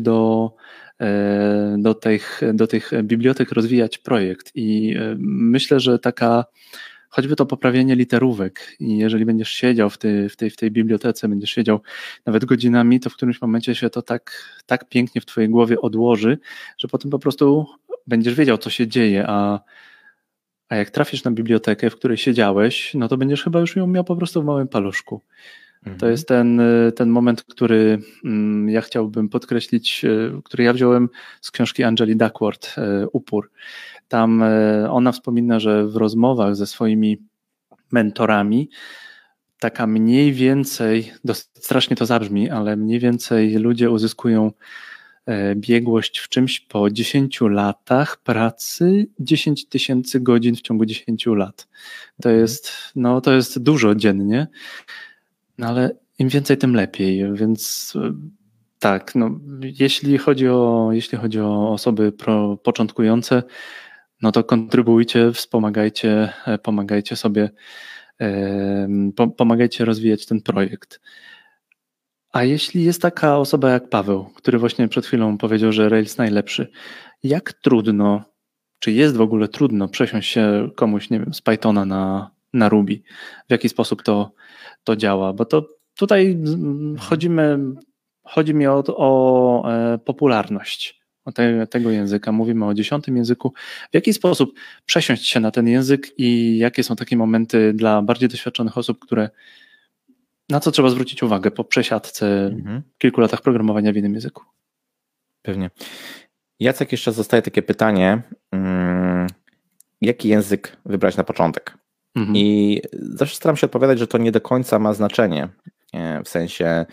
do tych bibliotek, rozwijać projekt i myślę, że choćby to poprawienie literówek i jeżeli będziesz siedział w tej bibliotece, będziesz siedział nawet godzinami, to w którymś momencie się to tak pięknie w twojej głowie odłoży, że potem po prostu będziesz wiedział, co się dzieje, a jak trafisz na bibliotekę, w której siedziałeś, no to będziesz chyba już ją miał po prostu w małym paluszku. To jest ten moment, który ja chciałbym podkreślić, który ja wziąłem z książki Angeli Duckworth, Upór. Tam ona wspomina, że w rozmowach ze swoimi mentorami taka mniej więcej, strasznie to zabrzmi, ale mniej więcej ludzie uzyskują biegłość w czymś po 10 latach pracy, 10 000 godzin w ciągu 10 lat. To jest dużo dziennie, no ale im więcej, tym lepiej, więc tak, no, jeśli chodzi o osoby początkujące, no to kontrybujcie, pomagajcie sobie, pomagajcie rozwijać ten projekt. A jeśli jest taka osoba jak Paweł, który właśnie przed chwilą powiedział, że Rails najlepszy, jak trudno, czy jest w ogóle trudno przesiąść się komuś, nie wiem, z Pythona na Ruby? W jaki sposób to działa? Bo to tutaj chodzi mi o popularność tego języka. Mówimy o 10. języku. W jaki sposób przesiąść się na ten język i jakie są takie momenty dla bardziej doświadczonych osób, na co trzeba zwrócić uwagę po przesiadce, kilku latach programowania w innym języku? Pewnie. Jacek, jeszcze zostaje takie pytanie, jaki język wybrać na początek? I zawsze staram się odpowiadać, że to nie do końca ma znaczenie. W sensie,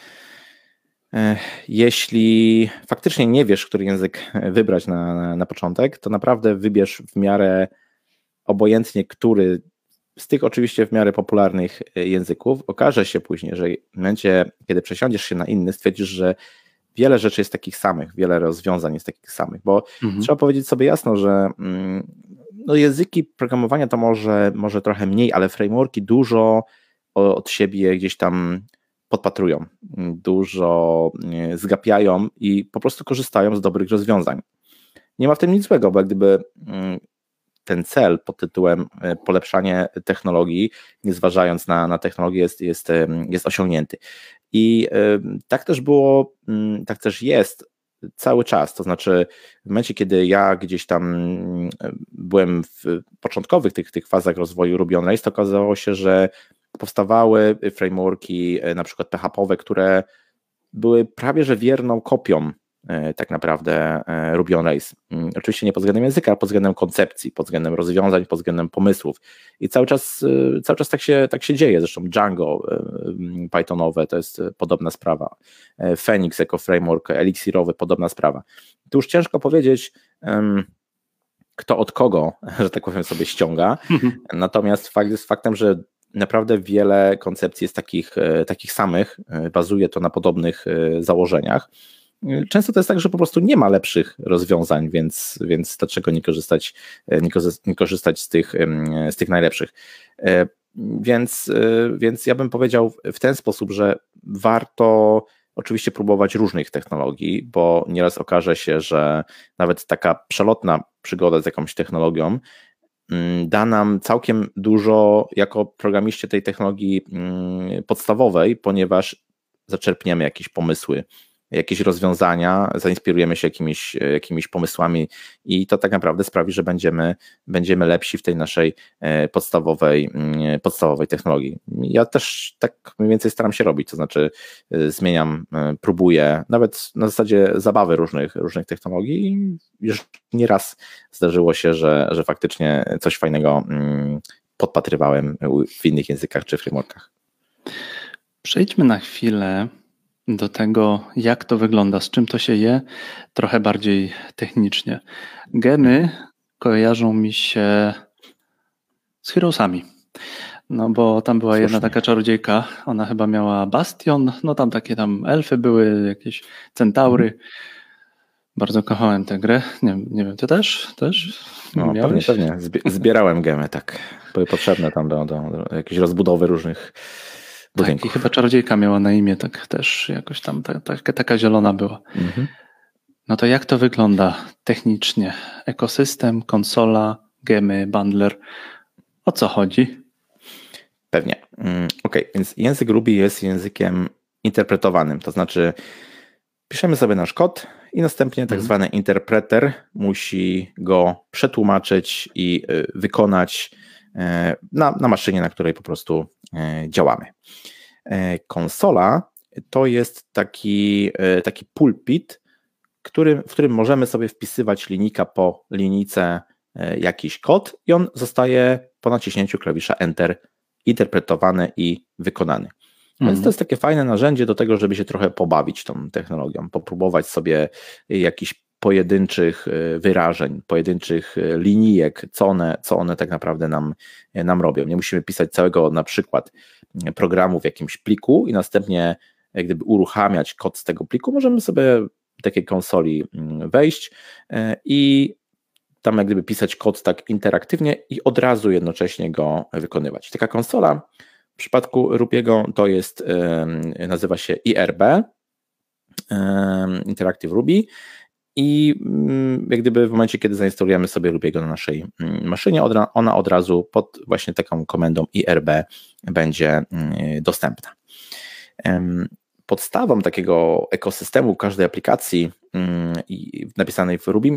jeśli faktycznie nie wiesz, który język wybrać na początek, to naprawdę wybierz w miarę obojętnie, który z tych oczywiście w miarę popularnych języków. Okaże się później, że w momencie, kiedy przesiądziesz się na inny, stwierdzisz, że wiele rzeczy jest takich samych, wiele rozwiązań jest takich samych, bo trzeba powiedzieć sobie jasno, że języki programowania to może trochę mniej, ale frameworki dużo od siebie gdzieś tam podpatrują, dużo zgapiają i po prostu korzystają z dobrych rozwiązań. Nie ma w tym nic złego, bo jak gdyby ten cel pod tytułem polepszanie technologii, nie zważając na technologię, jest osiągnięty. I tak też było, tak też jest cały czas, to znaczy w momencie, kiedy ja gdzieś tam byłem w początkowych tych fazach rozwoju Ruby on Rails, to okazało się, że powstawały frameworki na przykład PHP-owe, które były prawie że wierną kopią tak naprawdę Ruby on Rails. Oczywiście nie pod względem języka, ale pod względem koncepcji, pod względem rozwiązań, pod względem pomysłów. I cały czas tak się dzieje. Zresztą Django Pythonowe to jest podobna sprawa. Phoenix jako framework eliksirowy, podobna sprawa. Tu już ciężko powiedzieć, kto od kogo, że tak powiem, sobie ściąga. Natomiast fakt jest faktem, że naprawdę wiele koncepcji jest takich samych, bazuje to na podobnych założeniach. Często to jest tak, że po prostu nie ma lepszych rozwiązań, więc dlaczego nie korzystać z tych najlepszych. Więc ja bym powiedział w ten sposób, że warto oczywiście próbować różnych technologii, bo nieraz okaże się, że nawet taka przelotna przygoda z jakąś technologią da nam całkiem dużo jako programiści tej technologii podstawowej, ponieważ zaczerpniemy jakieś pomysły, jakieś rozwiązania, zainspirujemy się jakimiś pomysłami i to tak naprawdę sprawi, że będziemy lepsi w tej naszej podstawowej technologii. Ja też tak mniej więcej staram się robić, to znaczy zmieniam, próbuję, nawet na zasadzie zabawy różnych technologii i już nieraz zdarzyło się, że faktycznie coś fajnego podpatrywałem w innych językach czy frameworkach. Przejdźmy na chwilę do tego, jak to wygląda, z czym to się je, trochę bardziej technicznie. Gemy kojarzą mi się z Heroesami, no bo tam była jedna taka czarodziejka, ona chyba miała bastion, no tam takie elfy były, jakieś centaury. Bardzo kochałem tę grę. Nie wiem, ty też? No, pewnie. Zbierałem gemy, tak. Były potrzebne tam do jakiejś rozbudowy różnych budynków. Tak, i chyba czarodziejka miała na imię, tak też jakoś tam taka zielona była. No to jak to wygląda technicznie? Ekosystem, konsola, gemy, bundler. O co chodzi? Pewnie. Okej, więc język Ruby jest językiem interpretowanym, to znaczy piszemy sobie nasz kod i następnie tak zwany interpreter musi go przetłumaczyć i wykonać na maszynie, na której po prostu działamy. Konsola to jest taki pulpit, w którym możemy sobie wpisywać linijka po linijce jakiś kod i on zostaje po naciśnięciu klawisza Enter interpretowany i wykonany. Więc to jest takie fajne narzędzie do tego, żeby się trochę pobawić tą technologią, popróbować sobie jakichś pojedynczych wyrażeń, pojedynczych linijek, co one tak naprawdę nam robią. Nie musimy pisać całego na przykład programu w jakimś pliku i następnie jak gdyby uruchamiać kod z tego pliku, możemy sobie w takiej konsoli wejść i tam jak gdyby pisać kod tak interaktywnie i od razu jednocześnie go wykonywać. Taka konsola w przypadku Rubiego to jest, nazywa się IRB, Interactive Ruby, i jak gdyby w momencie, kiedy zainstalujemy sobie Rubiego na naszej maszynie, ona od razu pod właśnie taką komendą IRB będzie dostępna. Podstawą takiego ekosystemu każdej aplikacji napisanej w Rubim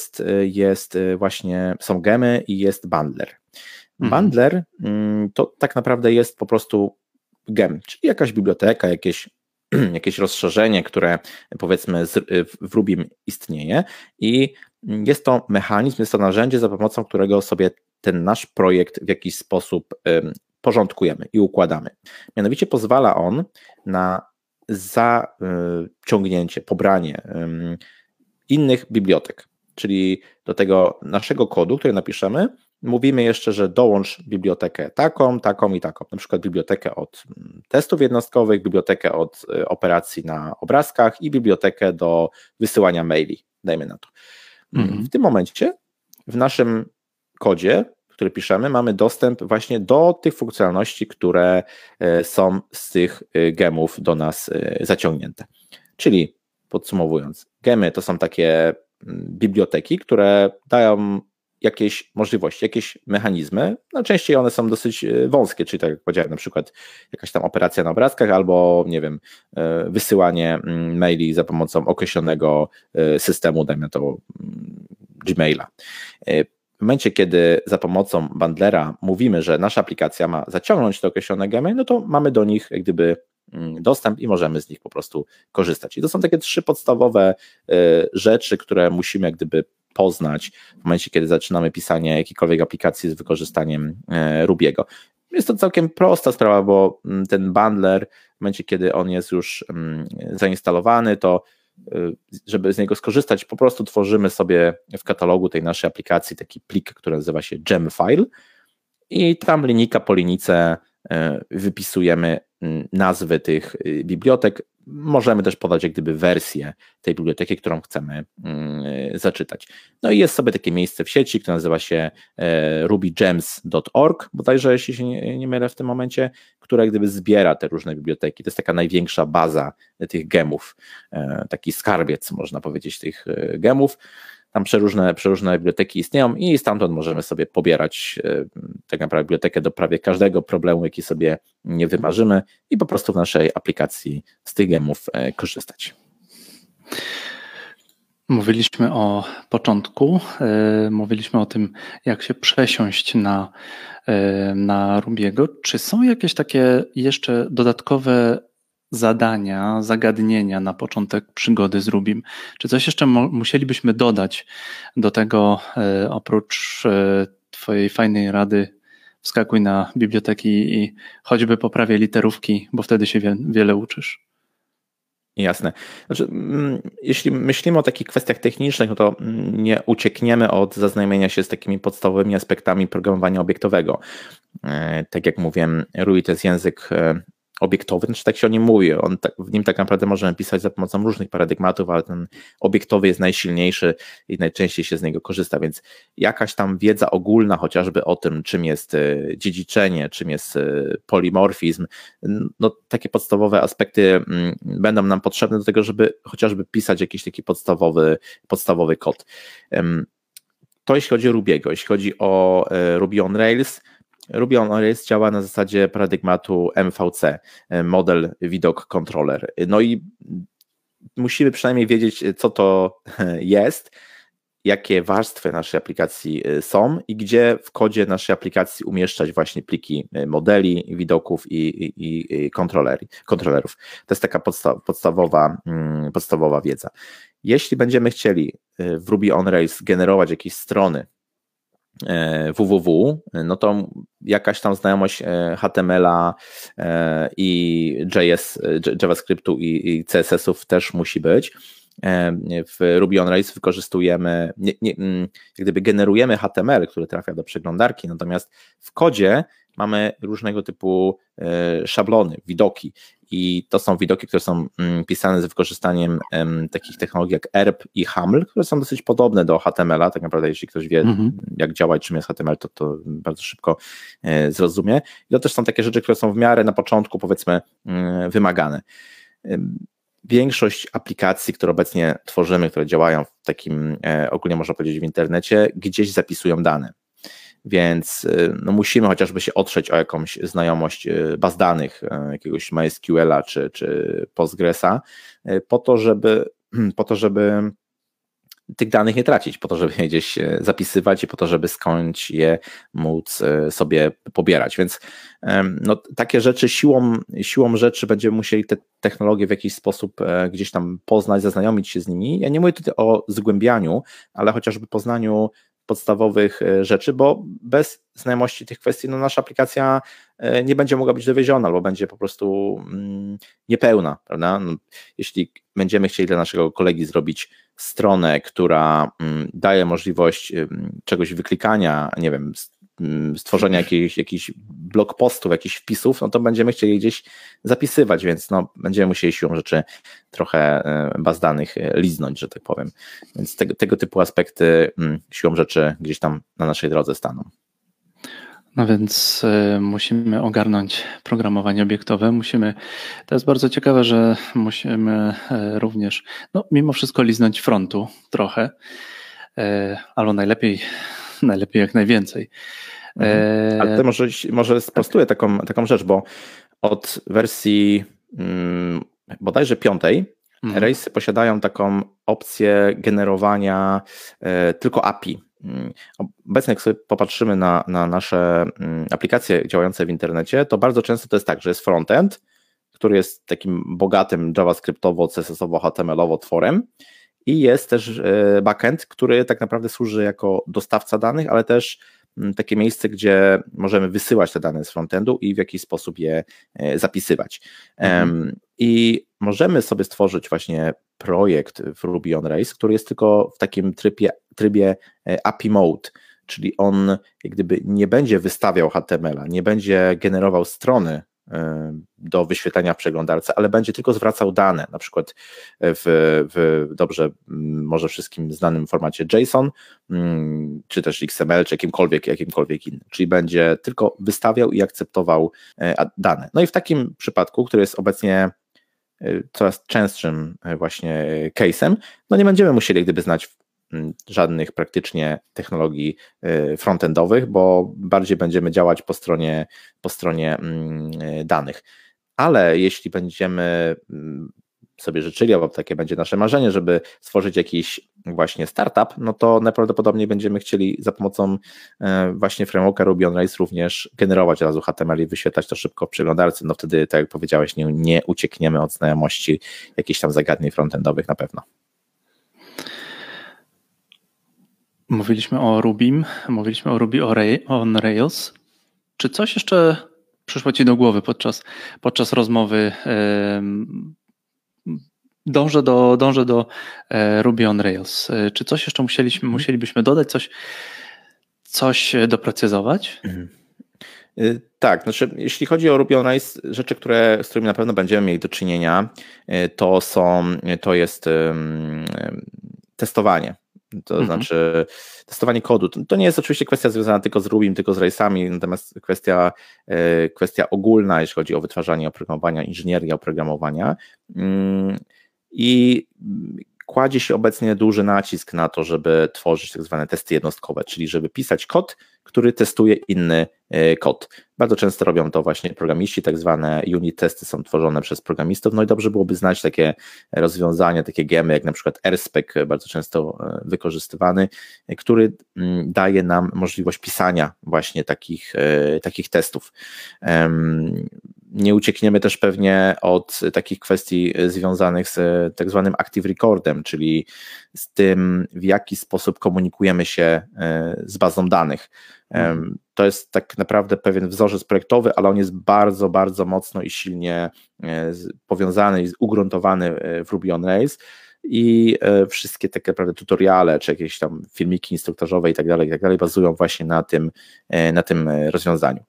są gemy i jest bundler. Bundler to tak naprawdę jest po prostu gem, czyli jakaś biblioteka, jakieś rozszerzenie, które powiedzmy w Rubim istnieje i jest to mechanizm, jest to narzędzie, za pomocą którego sobie ten nasz projekt w jakiś sposób porządkujemy i układamy. Mianowicie pozwala on na zaciągnięcie, pobranie innych bibliotek, czyli do tego naszego kodu, który napiszemy, mówimy jeszcze, że dołącz bibliotekę taką, taką i taką, na przykład bibliotekę od testów jednostkowych, bibliotekę od operacji na obrazkach i bibliotekę do wysyłania maili, dajmy na to. W tym momencie w naszym kodzie, który piszemy, mamy dostęp właśnie do tych funkcjonalności, które są z tych gemów do nas zaciągnięte. Czyli podsumowując, gemy to są takie biblioteki, które dają jakieś możliwości, jakieś mechanizmy. Najczęściej one są dosyć wąskie, czyli tak jak powiedziałem, na przykład jakaś tam operacja na obrazkach albo, nie wiem, wysyłanie maili za pomocą określonego systemu, dajmy to Gmaila. W momencie, kiedy za pomocą bundlera mówimy, że nasza aplikacja ma zaciągnąć te określone gemy, no to mamy do nich jak gdyby dostęp i możemy z nich po prostu korzystać. I to są takie 3 podstawowe rzeczy, które musimy jak gdyby poznać w momencie, kiedy zaczynamy pisanie jakiejkolwiek aplikacji z wykorzystaniem Rubiego. Jest to całkiem prosta sprawa, bo ten bundler w momencie, kiedy on jest już zainstalowany, to żeby z niego skorzystać, po prostu tworzymy sobie w katalogu tej naszej aplikacji taki plik, który nazywa się gemfile i tam linijka po linijce wypisujemy nazwy tych bibliotek. Możemy też podać jak gdyby wersję tej biblioteki, którą chcemy zaczytać. No i jest sobie takie miejsce w sieci, które nazywa się rubygems.org, bodajże jeśli się nie mylę w tym momencie, które jak gdyby zbiera te różne biblioteki. To jest taka największa baza tych gemów, taki skarbiec można powiedzieć tych gemów. Tam przeróżne biblioteki istnieją i stamtąd możemy sobie pobierać tak naprawdę bibliotekę do prawie każdego problemu, jaki sobie nie wymarzymy i po prostu w naszej aplikacji z tych gemów korzystać. Mówiliśmy o początku, mówiliśmy o tym, jak się przesiąść na Rubiego. Czy są jakieś takie jeszcze dodatkowe zadania, zagadnienia na początek przygody z Rubim? Czy coś jeszcze musielibyśmy dodać do tego, oprócz twojej fajnej rady, wskakuj na biblioteki i choćby poprawię literówki, bo wtedy się wiele uczysz? Jasne. Znaczy, jeśli myślimy o takich kwestiach technicznych, no to nie uciekniemy od zaznajomienia się z takimi podstawowymi aspektami programowania obiektowego. Tak jak mówiłem, Ruby to jest język obiektowy, znaczy tak się o nim mówi, w nim tak naprawdę możemy pisać za pomocą różnych paradygmatów, ale ten obiektowy jest najsilniejszy i najczęściej się z niego korzysta, więc jakaś tam wiedza ogólna chociażby o tym, czym jest dziedziczenie, czym jest polimorfizm, no takie podstawowe aspekty będą nam potrzebne do tego, żeby chociażby pisać jakiś taki podstawowy kod. To jeśli chodzi o Rubiego, jeśli chodzi o Ruby on Rails, Ruby on Rails działa na zasadzie paradygmatu MVC, Model Widok Controller. No i musimy przynajmniej wiedzieć, co to jest, jakie warstwy naszej aplikacji są i gdzie w kodzie naszej aplikacji umieszczać właśnie pliki modeli, widoków i kontrolerów. To jest taka podstawowa wiedza. Jeśli będziemy chcieli w Ruby on Rails generować jakieś strony www, no to jakaś tam znajomość HTML-a i JavaScriptu i CSS-ów też musi być. W Ruby on Rails wykorzystujemy, jak gdyby generujemy HTML, który trafia do przeglądarki, natomiast w kodzie mamy różnego typu szablony, widoki i to są widoki, które są pisane z wykorzystaniem takich technologii jak ERB i HAML, które są dosyć podobne do HTML-a, tak naprawdę jeśli ktoś wie jak działa i czym jest HTML, to bardzo szybko zrozumie. I to też są takie rzeczy, które są w miarę na początku powiedzmy wymagane. Większość aplikacji, które obecnie tworzymy, które działają w takim, ogólnie można powiedzieć w internecie, gdzieś zapisują dane. Więc no, musimy chociażby się otrzeć o jakąś znajomość baz danych, jakiegoś MySQL-a czy Postgresa, po to, żeby tych danych nie tracić, po to, żeby je gdzieś zapisywać i po to, żeby skądś je móc sobie pobierać. Więc no, takie rzeczy siłą rzeczy będziemy musieli te technologie w jakiś sposób gdzieś tam poznać, zaznajomić się z nimi. Ja nie mówię tutaj o zgłębianiu, ale chociażby poznaniu podstawowych rzeczy, bo bez znajomości tych kwestii no nasza aplikacja nie będzie mogła być dowieziona albo będzie po prostu niepełna, prawda? No, jeśli będziemy chcieli dla naszego kolegi zrobić stronę, która daje możliwość czegoś wyklikania, nie wiem, stworzenia jakichś blog postów, jakichś wpisów, no to będziemy chcieli gdzieś zapisywać, więc no, będziemy musieli siłą rzeczy trochę baz danych liznąć, że tak powiem. Więc tego typu aspekty siłą rzeczy gdzieś tam na naszej drodze staną. No więc musimy ogarnąć programowanie obiektowe, to jest bardzo ciekawe, że musimy również, no mimo wszystko liznąć frontu trochę, albo najlepiej jak najwięcej. Ale to może sprostuję taką rzecz, bo od wersji bodajże 5 Railsy posiadają taką opcję generowania tylko API. Obecnie jak sobie popatrzymy na nasze aplikacje działające w internecie, to bardzo często to jest tak, że jest frontend, który jest takim bogatym JavaScriptowo, CSS-owo, HTML-owo tworem i jest też backend, który tak naprawdę służy jako dostawca danych, ale też takie miejsce, gdzie możemy wysyłać te dane z frontendu i w jakiś sposób je zapisywać. I możemy sobie stworzyć właśnie projekt w Ruby on Rails, który jest tylko w takim trybie API mode, czyli on jak gdyby nie będzie wystawiał HTML-a, nie będzie generował strony do wyświetlenia w przeglądarce, ale będzie tylko zwracał dane, na przykład w dobrze może wszystkim znanym formacie JSON, czy też XML, czy jakimkolwiek innym, czyli będzie tylko wystawiał i akceptował dane. No i w takim przypadku, który jest obecnie coraz częstszym właśnie case'em, no nie będziemy musieli gdyby znać żadnych praktycznie technologii frontendowych, bo bardziej będziemy działać po stronie danych. Ale jeśli będziemy sobie życzyli, albo takie będzie nasze marzenie, żeby stworzyć jakiś właśnie startup, no to najprawdopodobniej będziemy chcieli za pomocą właśnie frameworka Ruby on Rails również generować od razu HTML i wyświetlać to szybko w przeglądarce. No wtedy, tak jak powiedziałeś, nie uciekniemy od znajomości jakichś tam zagadnień frontendowych na pewno. Mówiliśmy o Rubim, mówiliśmy o Ruby on Rails. Czy coś jeszcze przyszło Ci do głowy podczas rozmowy? Dążę do Ruby on Rails. Czy coś jeszcze musielibyśmy dodać, coś doprecyzować? Tak, znaczy jeśli chodzi o Ruby on Rails, rzeczy, z którymi na pewno będziemy mieli do czynienia, to jest testowanie. To znaczy testowanie kodu. To nie jest oczywiście kwestia związana tylko z Rubim, tylko z Railsami, natomiast kwestia ogólna, jeśli chodzi o wytwarzanie oprogramowania, inżynierię oprogramowania. I kładzie się obecnie duży nacisk na to, żeby tworzyć tak zwane testy jednostkowe, czyli żeby pisać kod, który testuje inny kod. Bardzo często robią to właśnie programiści, tak zwane unit testy są tworzone przez programistów, no i dobrze byłoby znać takie rozwiązania, takie gemy, jak na przykład RSpec, bardzo często wykorzystywany, który daje nam możliwość pisania właśnie takich testów. Nie uciekniemy też pewnie od takich kwestii związanych z tak zwanym Active Recordem, czyli z tym, w jaki sposób komunikujemy się z bazą danych. To jest tak naprawdę pewien wzorzec projektowy, ale on jest bardzo, bardzo mocno i silnie powiązany i ugruntowany w Ruby on Rails i wszystkie takie naprawdę tutoriale, czy jakieś tam filmiki instruktażowe i tak dalej bazują właśnie na tym rozwiązaniu.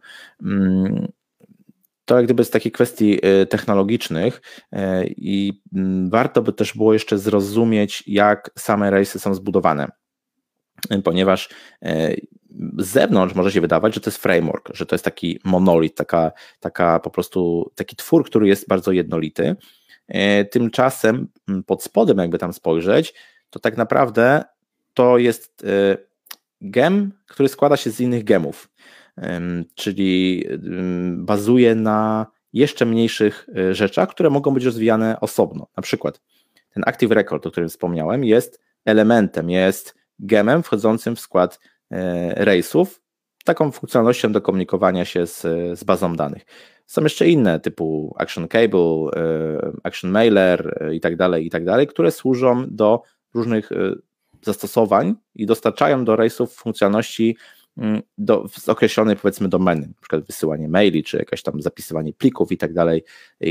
To jak gdyby z takich kwestii technologicznych i warto by też było jeszcze zrozumieć, jak same Railsy są zbudowane, ponieważ z zewnątrz może się wydawać, że to jest framework, że to jest taki monolit, taka po prostu taki twór, który jest bardzo jednolity. Tymczasem pod spodem jakby tam spojrzeć, to tak naprawdę to jest gem, który składa się z innych gemów, czyli bazuje na jeszcze mniejszych rzeczach, które mogą być rozwijane osobno. Na przykład ten Active Record, o którym wspomniałem, jest elementem, jest gemem wchodzącym w skład Railsów, taką funkcjonalnością do komunikowania się z bazą danych. Są jeszcze inne typu Action Cable, Action Mailer i tak dalej, które służą do różnych zastosowań i dostarczają do Railsów funkcjonalności z określonej powiedzmy domeny, na przykład wysyłanie maili, czy jakieś tam zapisywanie plików i tak dalej.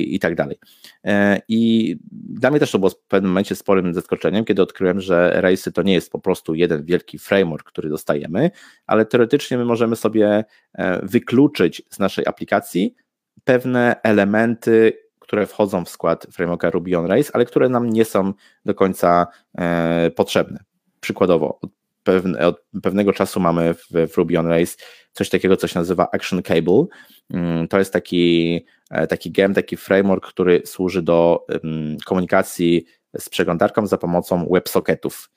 I dla mnie też to było w pewnym momencie sporym zaskoczeniem, kiedy odkryłem, że Railsy to nie jest po prostu jeden wielki framework, który dostajemy, ale teoretycznie my możemy sobie wykluczyć z naszej aplikacji pewne elementy, które wchodzą w skład frameworka Ruby on Rails, ale które nam nie są do końca potrzebne. Przykładowo, od pewnego czasu mamy w Ruby on Rails coś takiego, co się nazywa Action Cable. To jest taki gem, taki framework, który służy do komunikacji z przeglądarką za pomocą WebSocketów.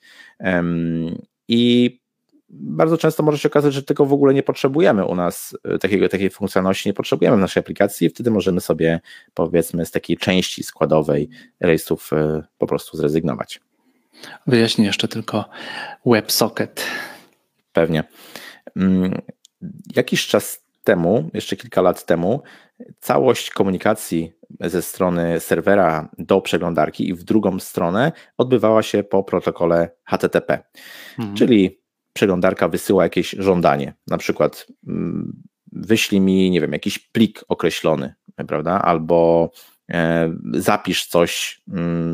I bardzo często może się okazać, że tego w ogóle nie potrzebujemy u nas, takiej funkcjonalności nie potrzebujemy w naszej aplikacji i wtedy możemy sobie powiedzmy z takiej części składowej Railsów po prostu zrezygnować. Wyjaśnij jeszcze tylko WebSocket. Pewnie. Jakiś czas jeszcze kilka lat temu, całość komunikacji ze strony serwera do przeglądarki i w drugą stronę odbywała się po protokole HTTP. Czyli przeglądarka wysyła jakieś żądanie, na przykład wyślij mi, nie wiem, jakiś plik określony, prawda, albo zapisz coś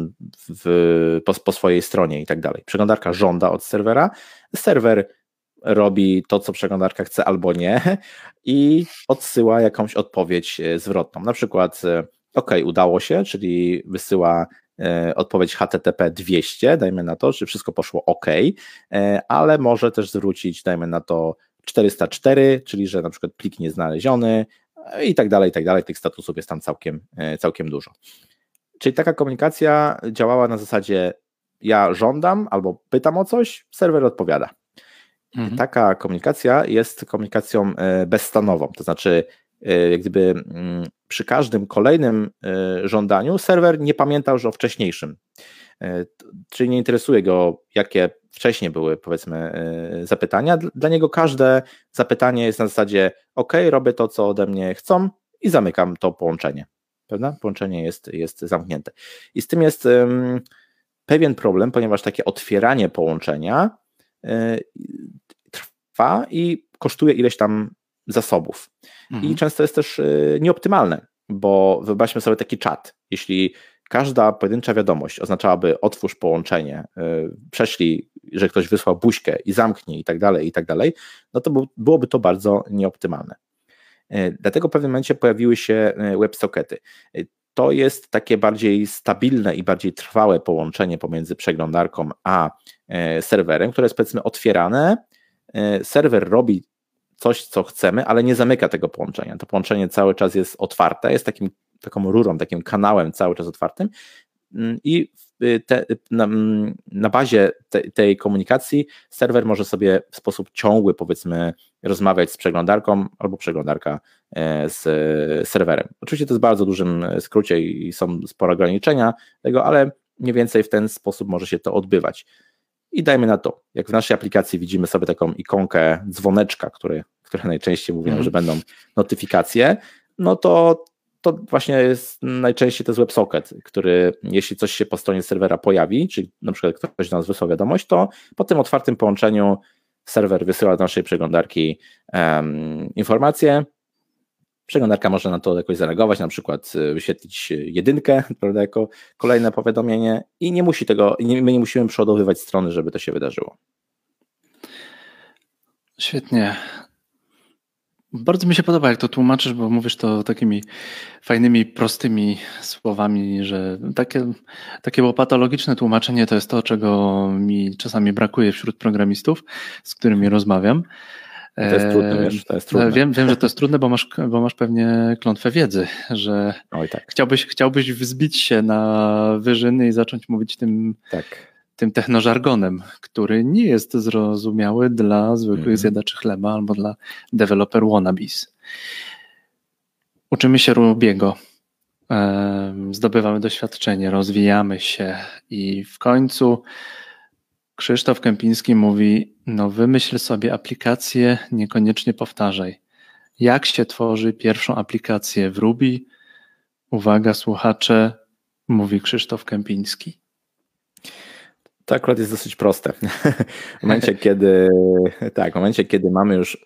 po swojej stronie i tak dalej. Przeglądarka żąda od serwera, serwer robi to, co przeglądarka chce albo nie i odsyła jakąś odpowiedź zwrotną. Na przykład OK, udało się, czyli wysyła odpowiedź HTTP 200, dajmy na to, czy wszystko poszło OK, ale może też zwrócić, dajmy na to 404, czyli że na przykład plik nieznaleziony i tak dalej, tych statusów jest tam całkiem dużo. Czyli taka komunikacja działała na zasadzie ja żądam albo pytam o coś, serwer odpowiada. Taka komunikacja jest komunikacją bezstanową, to znaczy jak gdyby przy każdym kolejnym żądaniu serwer nie pamięta już o wcześniejszym, czyli nie interesuje go, jakie wcześniej były, powiedzmy, zapytania. Dla niego każde zapytanie jest na zasadzie OK, robię to, co ode mnie chcą i zamykam to połączenie, prawda? Połączenie jest zamknięte. I z tym jest pewien problem, ponieważ takie otwieranie połączenia trwa i kosztuje ileś tam zasobów. I często jest też nieoptymalne, bo wyobraźmy sobie taki czat. Jeśli każda pojedyncza wiadomość oznaczałaby otwórz połączenie, prześlij, że ktoś wysłał buźkę i zamknij i tak dalej, no to byłoby to bardzo nieoptymalne. Dlatego w pewnym momencie pojawiły się WebSockety. To jest takie bardziej stabilne i bardziej trwałe połączenie pomiędzy przeglądarką a serwerem, które jest, powiedzmy, otwierane. Serwer robi coś, co chcemy, ale nie zamyka tego połączenia. To połączenie cały czas jest otwarte, jest taką rurą, takim kanałem cały czas otwartym i na bazie tej komunikacji serwer może sobie w sposób ciągły, powiedzmy, rozmawiać z przeglądarką albo przeglądarka z serwerem. Oczywiście to jest w bardzo dużym skrócie i są spore ograniczenia tego, ale mniej więcej w ten sposób może się to odbywać. I dajmy na to, jak w naszej aplikacji widzimy sobie taką ikonkę dzwoneczka, które najczęściej mówią, że będą notyfikacje, no to właśnie jest najczęściej to jest WebSocket, który jeśli coś się po stronie serwera pojawi, czyli na przykład ktoś do nas wysłał wiadomość, to po tym otwartym połączeniu serwer wysyła do naszej przeglądarki informację. Przeglądarka może na to jakoś zareagować, na przykład wyświetlić 1, prawda, jako kolejne powiadomienie i my nie musimy przeładowywać strony, żeby to się wydarzyło. Świetnie. Bardzo mi się podoba, jak to tłumaczysz, bo mówisz to takimi fajnymi, prostymi słowami, że takie łopatologiczne tłumaczenie to jest to, czego mi czasami brakuje wśród programistów, z którymi rozmawiam. To jest trudne, wiesz, to jest trudne. Wiem, że to jest trudne, bo masz pewnie klątwę wiedzy, że tak. chciałbyś wzbić się na wyżyny i zacząć mówić tym technożargonem, który nie jest zrozumiały dla zwykłych zjadaczy chleba albo dla developer wannabes. Uczymy się Rubiego, zdobywamy doświadczenie, rozwijamy się i w końcu Krzysztof Kępiński mówi, wymyśl sobie aplikację, niekoniecznie powtarzaj. Jak się tworzy pierwszą aplikację w Ruby? Uwaga, słuchacze, mówi Krzysztof Kępiński. To akurat jest dosyć proste. W momencie, kiedy mamy już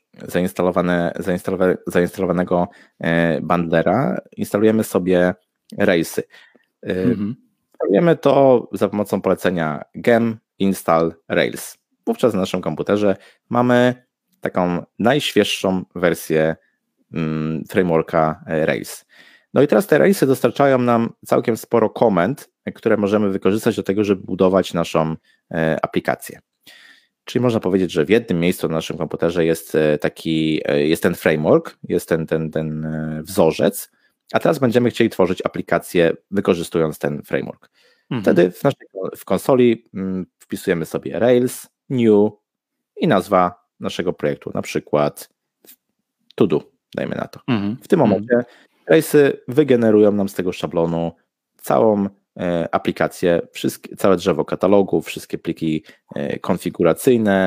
zainstalowanego bundlera, instalujemy sobie Railsy. Instalujemy to za pomocą polecenia gem install Rails. Wówczas na naszym komputerze mamy taką najświeższą wersję frameworka Rails. No i teraz te Railsy dostarczają nam całkiem sporo komend, które możemy wykorzystać do tego, żeby budować naszą aplikację. Czyli można powiedzieć, że w jednym miejscu na naszym komputerze jest ten framework, jest ten wzorzec, a teraz będziemy chcieli tworzyć aplikację wykorzystując ten framework. Wtedy w konsoli wpisujemy sobie Rails, new i nazwa naszego projektu, na przykład to do, dajmy na to. W tym momencie Railsy wygenerują nam z tego szablonu całą aplikację, całe drzewo katalogu, wszystkie pliki konfiguracyjne,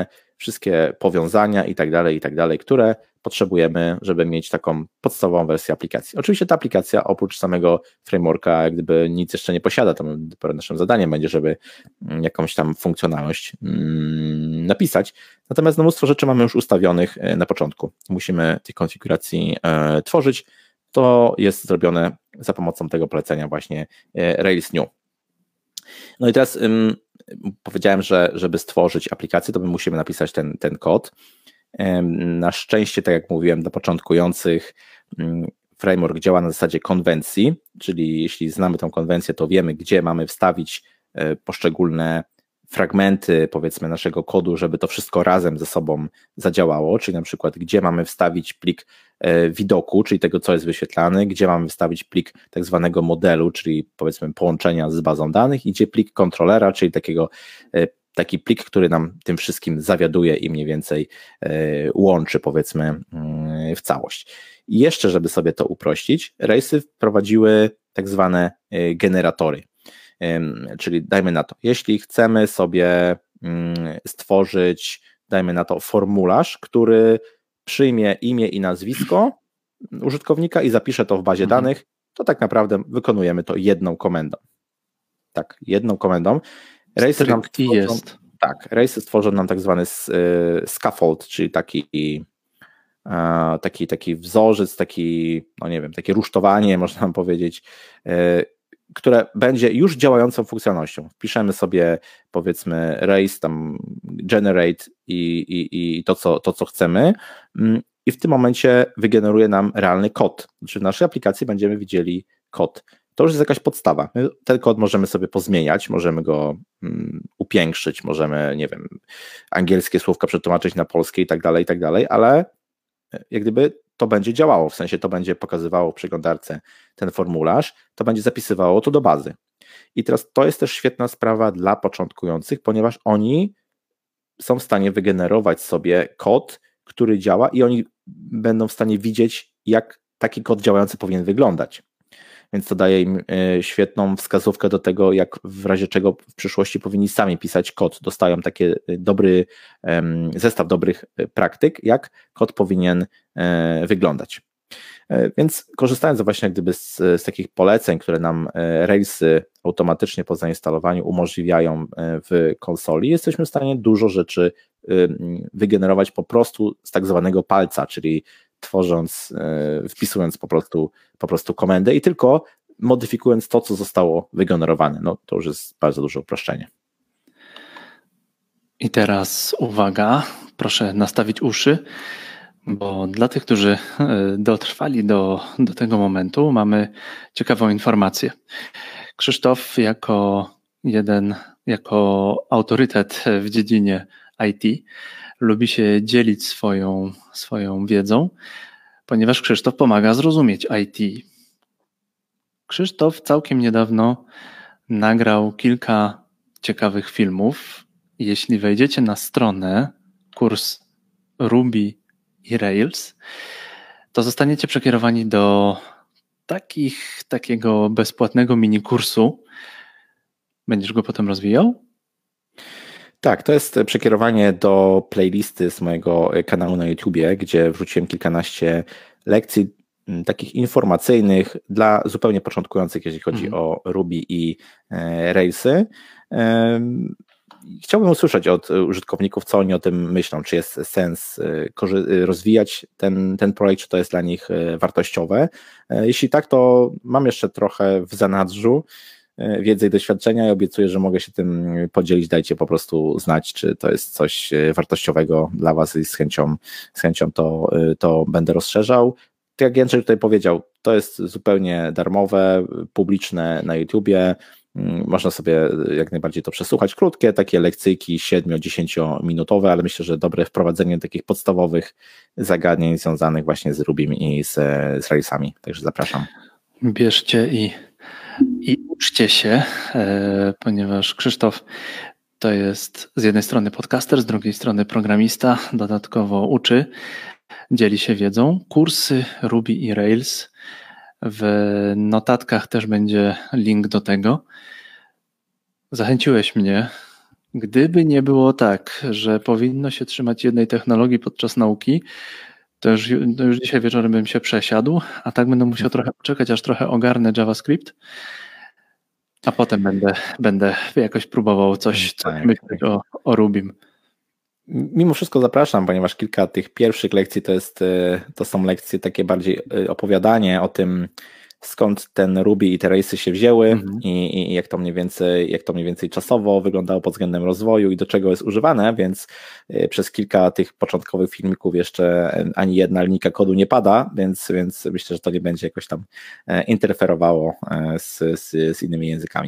wszystkie powiązania i tak dalej, które potrzebujemy, żeby mieć taką podstawową wersję aplikacji. Oczywiście ta aplikacja oprócz samego frameworka jak gdyby nic jeszcze nie posiada, to naszym zadaniem będzie, żeby jakąś tam funkcjonalność napisać, natomiast mnóstwo rzeczy mamy już ustawionych na początku. Musimy tych konfiguracji tworzyć, to jest zrobione za pomocą tego polecenia właśnie Rails New. No i teraz powiedziałem, że żeby stworzyć aplikację, to my musimy napisać ten kod. Na szczęście, tak jak mówiłem, dla początkujących framework działa na zasadzie konwencji, czyli jeśli znamy tą konwencję, to wiemy, gdzie mamy wstawić poszczególne fragmenty, powiedzmy, naszego kodu, żeby to wszystko razem ze sobą zadziałało, czyli na przykład gdzie mamy wstawić plik widoku, czyli tego, co jest wyświetlany, gdzie mamy wstawić plik tak zwanego modelu, czyli powiedzmy połączenia z bazą danych i gdzie plik kontrolera, czyli taki plik, który nam tym wszystkim zawiaduje i mniej więcej łączy, powiedzmy, w całość. I jeszcze, żeby sobie to uprościć, Railsy wprowadziły tak zwane generatory. Czyli dajmy na to, jeśli chcemy sobie stworzyć, dajmy na to, formularz, który przyjmie imię i nazwisko użytkownika i zapisze to w bazie danych, to tak naprawdę wykonujemy to jedną komendą. Tak, jedną komendą. Railsy stworzą nam tak zwany scaffold, czyli taki wzorzec, takie rusztowanie, można nam powiedzieć, które będzie już działającą funkcjonalnością. Wpiszemy sobie, powiedzmy, Rails, tam generate i to, co chcemy, i w tym momencie wygeneruje nam realny kod. Znaczy w naszej aplikacji będziemy widzieli kod. To już jest jakaś podstawa. My ten kod możemy sobie pozmieniać, możemy go upiększyć, możemy, nie wiem, angielskie słówka przetłumaczyć na polskie i tak dalej, ale jak gdyby to będzie działało, w sensie to będzie pokazywało w przeglądarce ten formularz, to będzie zapisywało to do bazy. I teraz to jest też świetna sprawa dla początkujących, ponieważ oni są w stanie wygenerować sobie kod, który działa i oni będą w stanie widzieć, jak taki kod działający powinien wyglądać. Więc to daje im świetną wskazówkę do tego, jak w razie czego w przyszłości powinni sami pisać kod. Dostają taki dobry zestaw dobrych praktyk, jak kod powinien wyglądać. Więc korzystając właśnie jak gdyby z takich poleceń, które nam Railsy automatycznie po zainstalowaniu umożliwiają w konsoli, jesteśmy w stanie dużo rzeczy wygenerować po prostu z tak zwanego palca, czyli wpisując po prostu komendę i tylko modyfikując to, co zostało wygenerowane. No to już jest bardzo duże uproszczenie. I teraz uwaga, proszę nastawić uszy, bo dla tych, którzy dotrwali do tego momentu, mamy ciekawą informację. Krzysztof jako autorytet w dziedzinie IT lubi się dzielić swoją wiedzą, ponieważ Krzysztof pomaga zrozumieć IT. Krzysztof całkiem niedawno nagrał kilka ciekawych filmów. Jeśli wejdziecie na stronę kurs Ruby i Rails, to zostaniecie przekierowani do takiego bezpłatnego mini kursu. Będziesz go potem rozwijał? Tak, to jest przekierowanie do playlisty z mojego kanału na YouTubie, gdzie wrzuciłem kilkanaście lekcji takich informacyjnych dla zupełnie początkujących, jeśli chodzi o Ruby i Railsy. Chciałbym usłyszeć od użytkowników, co oni o tym myślą, czy jest sens rozwijać ten projekt, czy to jest dla nich wartościowe. Jeśli tak, to mam jeszcze trochę w zanadrzu wiedzy i doświadczenia i obiecuję, że mogę się tym podzielić. Dajcie po prostu znać, czy to jest coś wartościowego dla Was i z chęcią to będę rozszerzał. Tak jak Jędrzej tutaj powiedział, to jest zupełnie darmowe, publiczne na YouTubie. Można sobie jak najbardziej to przesłuchać. Krótkie takie lekcyjki, 7-10 minutowe, ale myślę, że dobre wprowadzenie takich podstawowych zagadnień związanych właśnie z Rubim i z Railsami. Także zapraszam. Bierzcie i uczcie się, ponieważ Krzysztof to jest z jednej strony podcaster, z drugiej strony programista, dodatkowo uczy, dzieli się wiedzą. Kursy Ruby i Rails, w notatkach też będzie link do tego. Zachęciłeś mnie Gdyby nie było tak, że powinno się trzymać jednej technologii podczas nauki, to już dzisiaj wieczorem bym się przesiadł, a tak będę musiał trochę poczekać, aż trochę ogarnę JavaScript, a potem będę jakoś próbował coś myśleć o Rubim. Mimo wszystko zapraszam, ponieważ kilka tych pierwszych lekcji to są lekcje takie bardziej opowiadanie o tym, skąd ten Ruby i te race'y się wzięły i jak to mniej więcej czasowo wyglądało pod względem rozwoju i do czego jest używane, więc przez kilka tych początkowych filmików jeszcze ani jedna linijka kodu nie pada, więc myślę, że to nie będzie jakoś tam interferowało z innymi językami.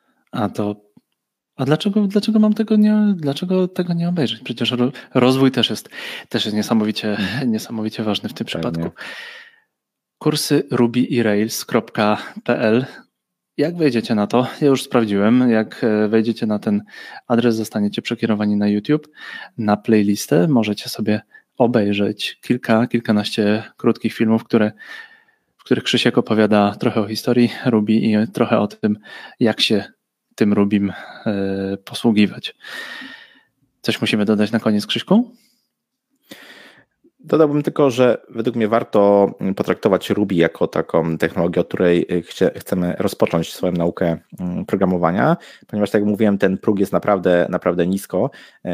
A dlaczego mam dlaczego tego nie obejrzeć? Przecież rozwój też jest niesamowicie ważny w tym przypadku. Kursy rubyirails.pl. Jak wejdziecie na to? Ja już sprawdziłem. Jak wejdziecie na ten adres, zostaniecie przekierowani na YouTube, na playlistę. Możecie sobie obejrzeć kilkanaście krótkich filmów, w których Krzysiek opowiada trochę o historii Ruby i trochę o tym, jak się tym Rubim posługiwać. Coś musimy dodać na koniec, Krzyśku? Dodałbym tylko, że według mnie warto potraktować Ruby jako taką technologię, od której chcemy rozpocząć swoją naukę programowania, ponieważ tak jak mówiłem, ten próg jest naprawdę nisko.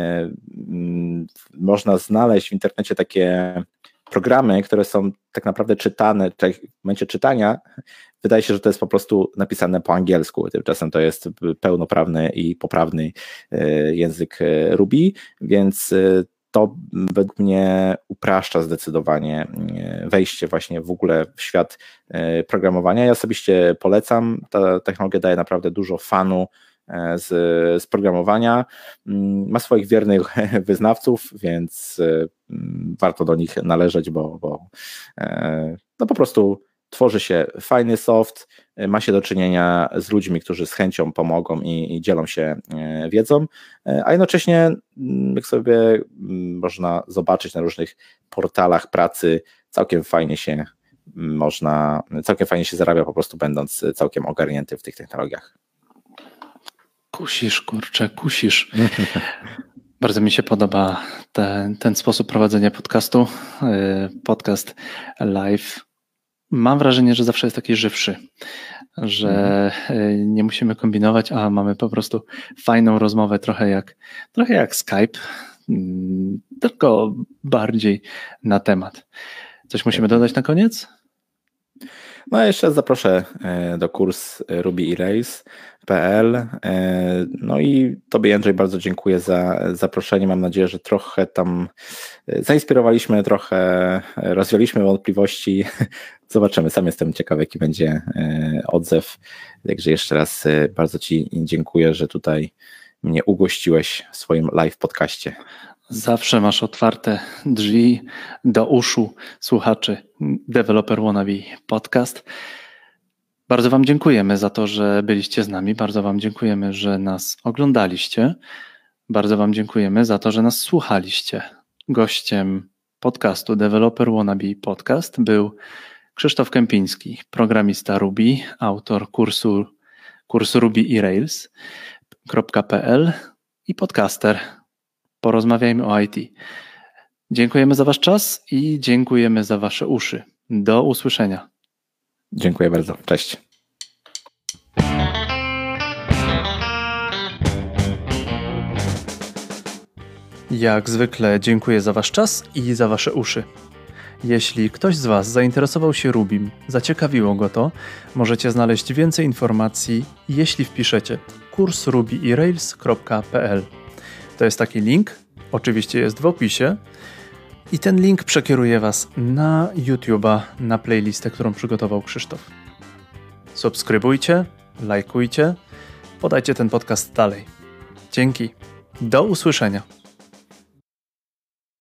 Można znaleźć w internecie takie programy, które są tak naprawdę czytane, w momencie czytania wydaje się, że to jest po prostu napisane po angielsku, tymczasem to jest pełnoprawny i poprawny język Ruby, więc to według mnie upraszcza zdecydowanie wejście właśnie w ogóle w świat programowania. Ja osobiście polecam, ta technologia daje naprawdę dużo fanu z programowania, ma swoich wiernych wyznawców, więc warto do nich należeć, bo po prostu tworzy się fajny soft, ma się do czynienia z ludźmi, którzy z chęcią pomogą i dzielą się wiedzą, a jednocześnie jak sobie można zobaczyć na różnych portalach pracy, całkiem fajnie się zarabia, po prostu będąc całkiem ogarnięty w tych technologiach. Kusisz. Bardzo mi się podoba ten sposób prowadzenia podcastu. Podcast live. Mam wrażenie, że zawsze jest taki żywszy, że nie musimy kombinować, a mamy po prostu fajną rozmowę, trochę jak Skype, tylko bardziej na temat. Coś musimy dodać na koniec? No jeszcze zaproszę do kurs rubyirails.pl. No i Tobie, Jędrzej, bardzo dziękuję za zaproszenie. Mam nadzieję, że trochę tam zainspirowaliśmy, trochę rozwialiśmy wątpliwości. Zobaczymy, sam jestem ciekawy, jaki będzie odzew. Także jeszcze raz bardzo Ci dziękuję, że tutaj mnie ugościłeś w swoim live podcaście. Zawsze masz otwarte drzwi do uszu słuchaczy Developer Wannabe Podcast. Bardzo Wam dziękujemy za to, że byliście z nami. Bardzo Wam dziękujemy, że nas oglądaliście. Bardzo Wam dziękujemy za to, że nas słuchaliście. Gościem podcastu Developer Wannabe Podcast był Krzysztof Kępiński, programista Ruby, autor kursu rubyirails.pl i podcaster. Porozmawiajmy o IT. Dziękujemy za Wasz czas i dziękujemy za Wasze uszy. Do usłyszenia. Dziękuję bardzo. Cześć. Jak zwykle dziękuję za Wasz czas i za Wasze uszy. Jeśli ktoś z Was zainteresował się Rubim, zaciekawiło go to, możecie znaleźć więcej informacji, jeśli wpiszecie kurs rubyirails.pl. To jest taki link, oczywiście jest w opisie i ten link przekieruje Was na YouTube'a, na playlistę, którą przygotował Krzysztof. Subskrybujcie, lajkujcie, podajcie ten podcast dalej. Dzięki. Do usłyszenia.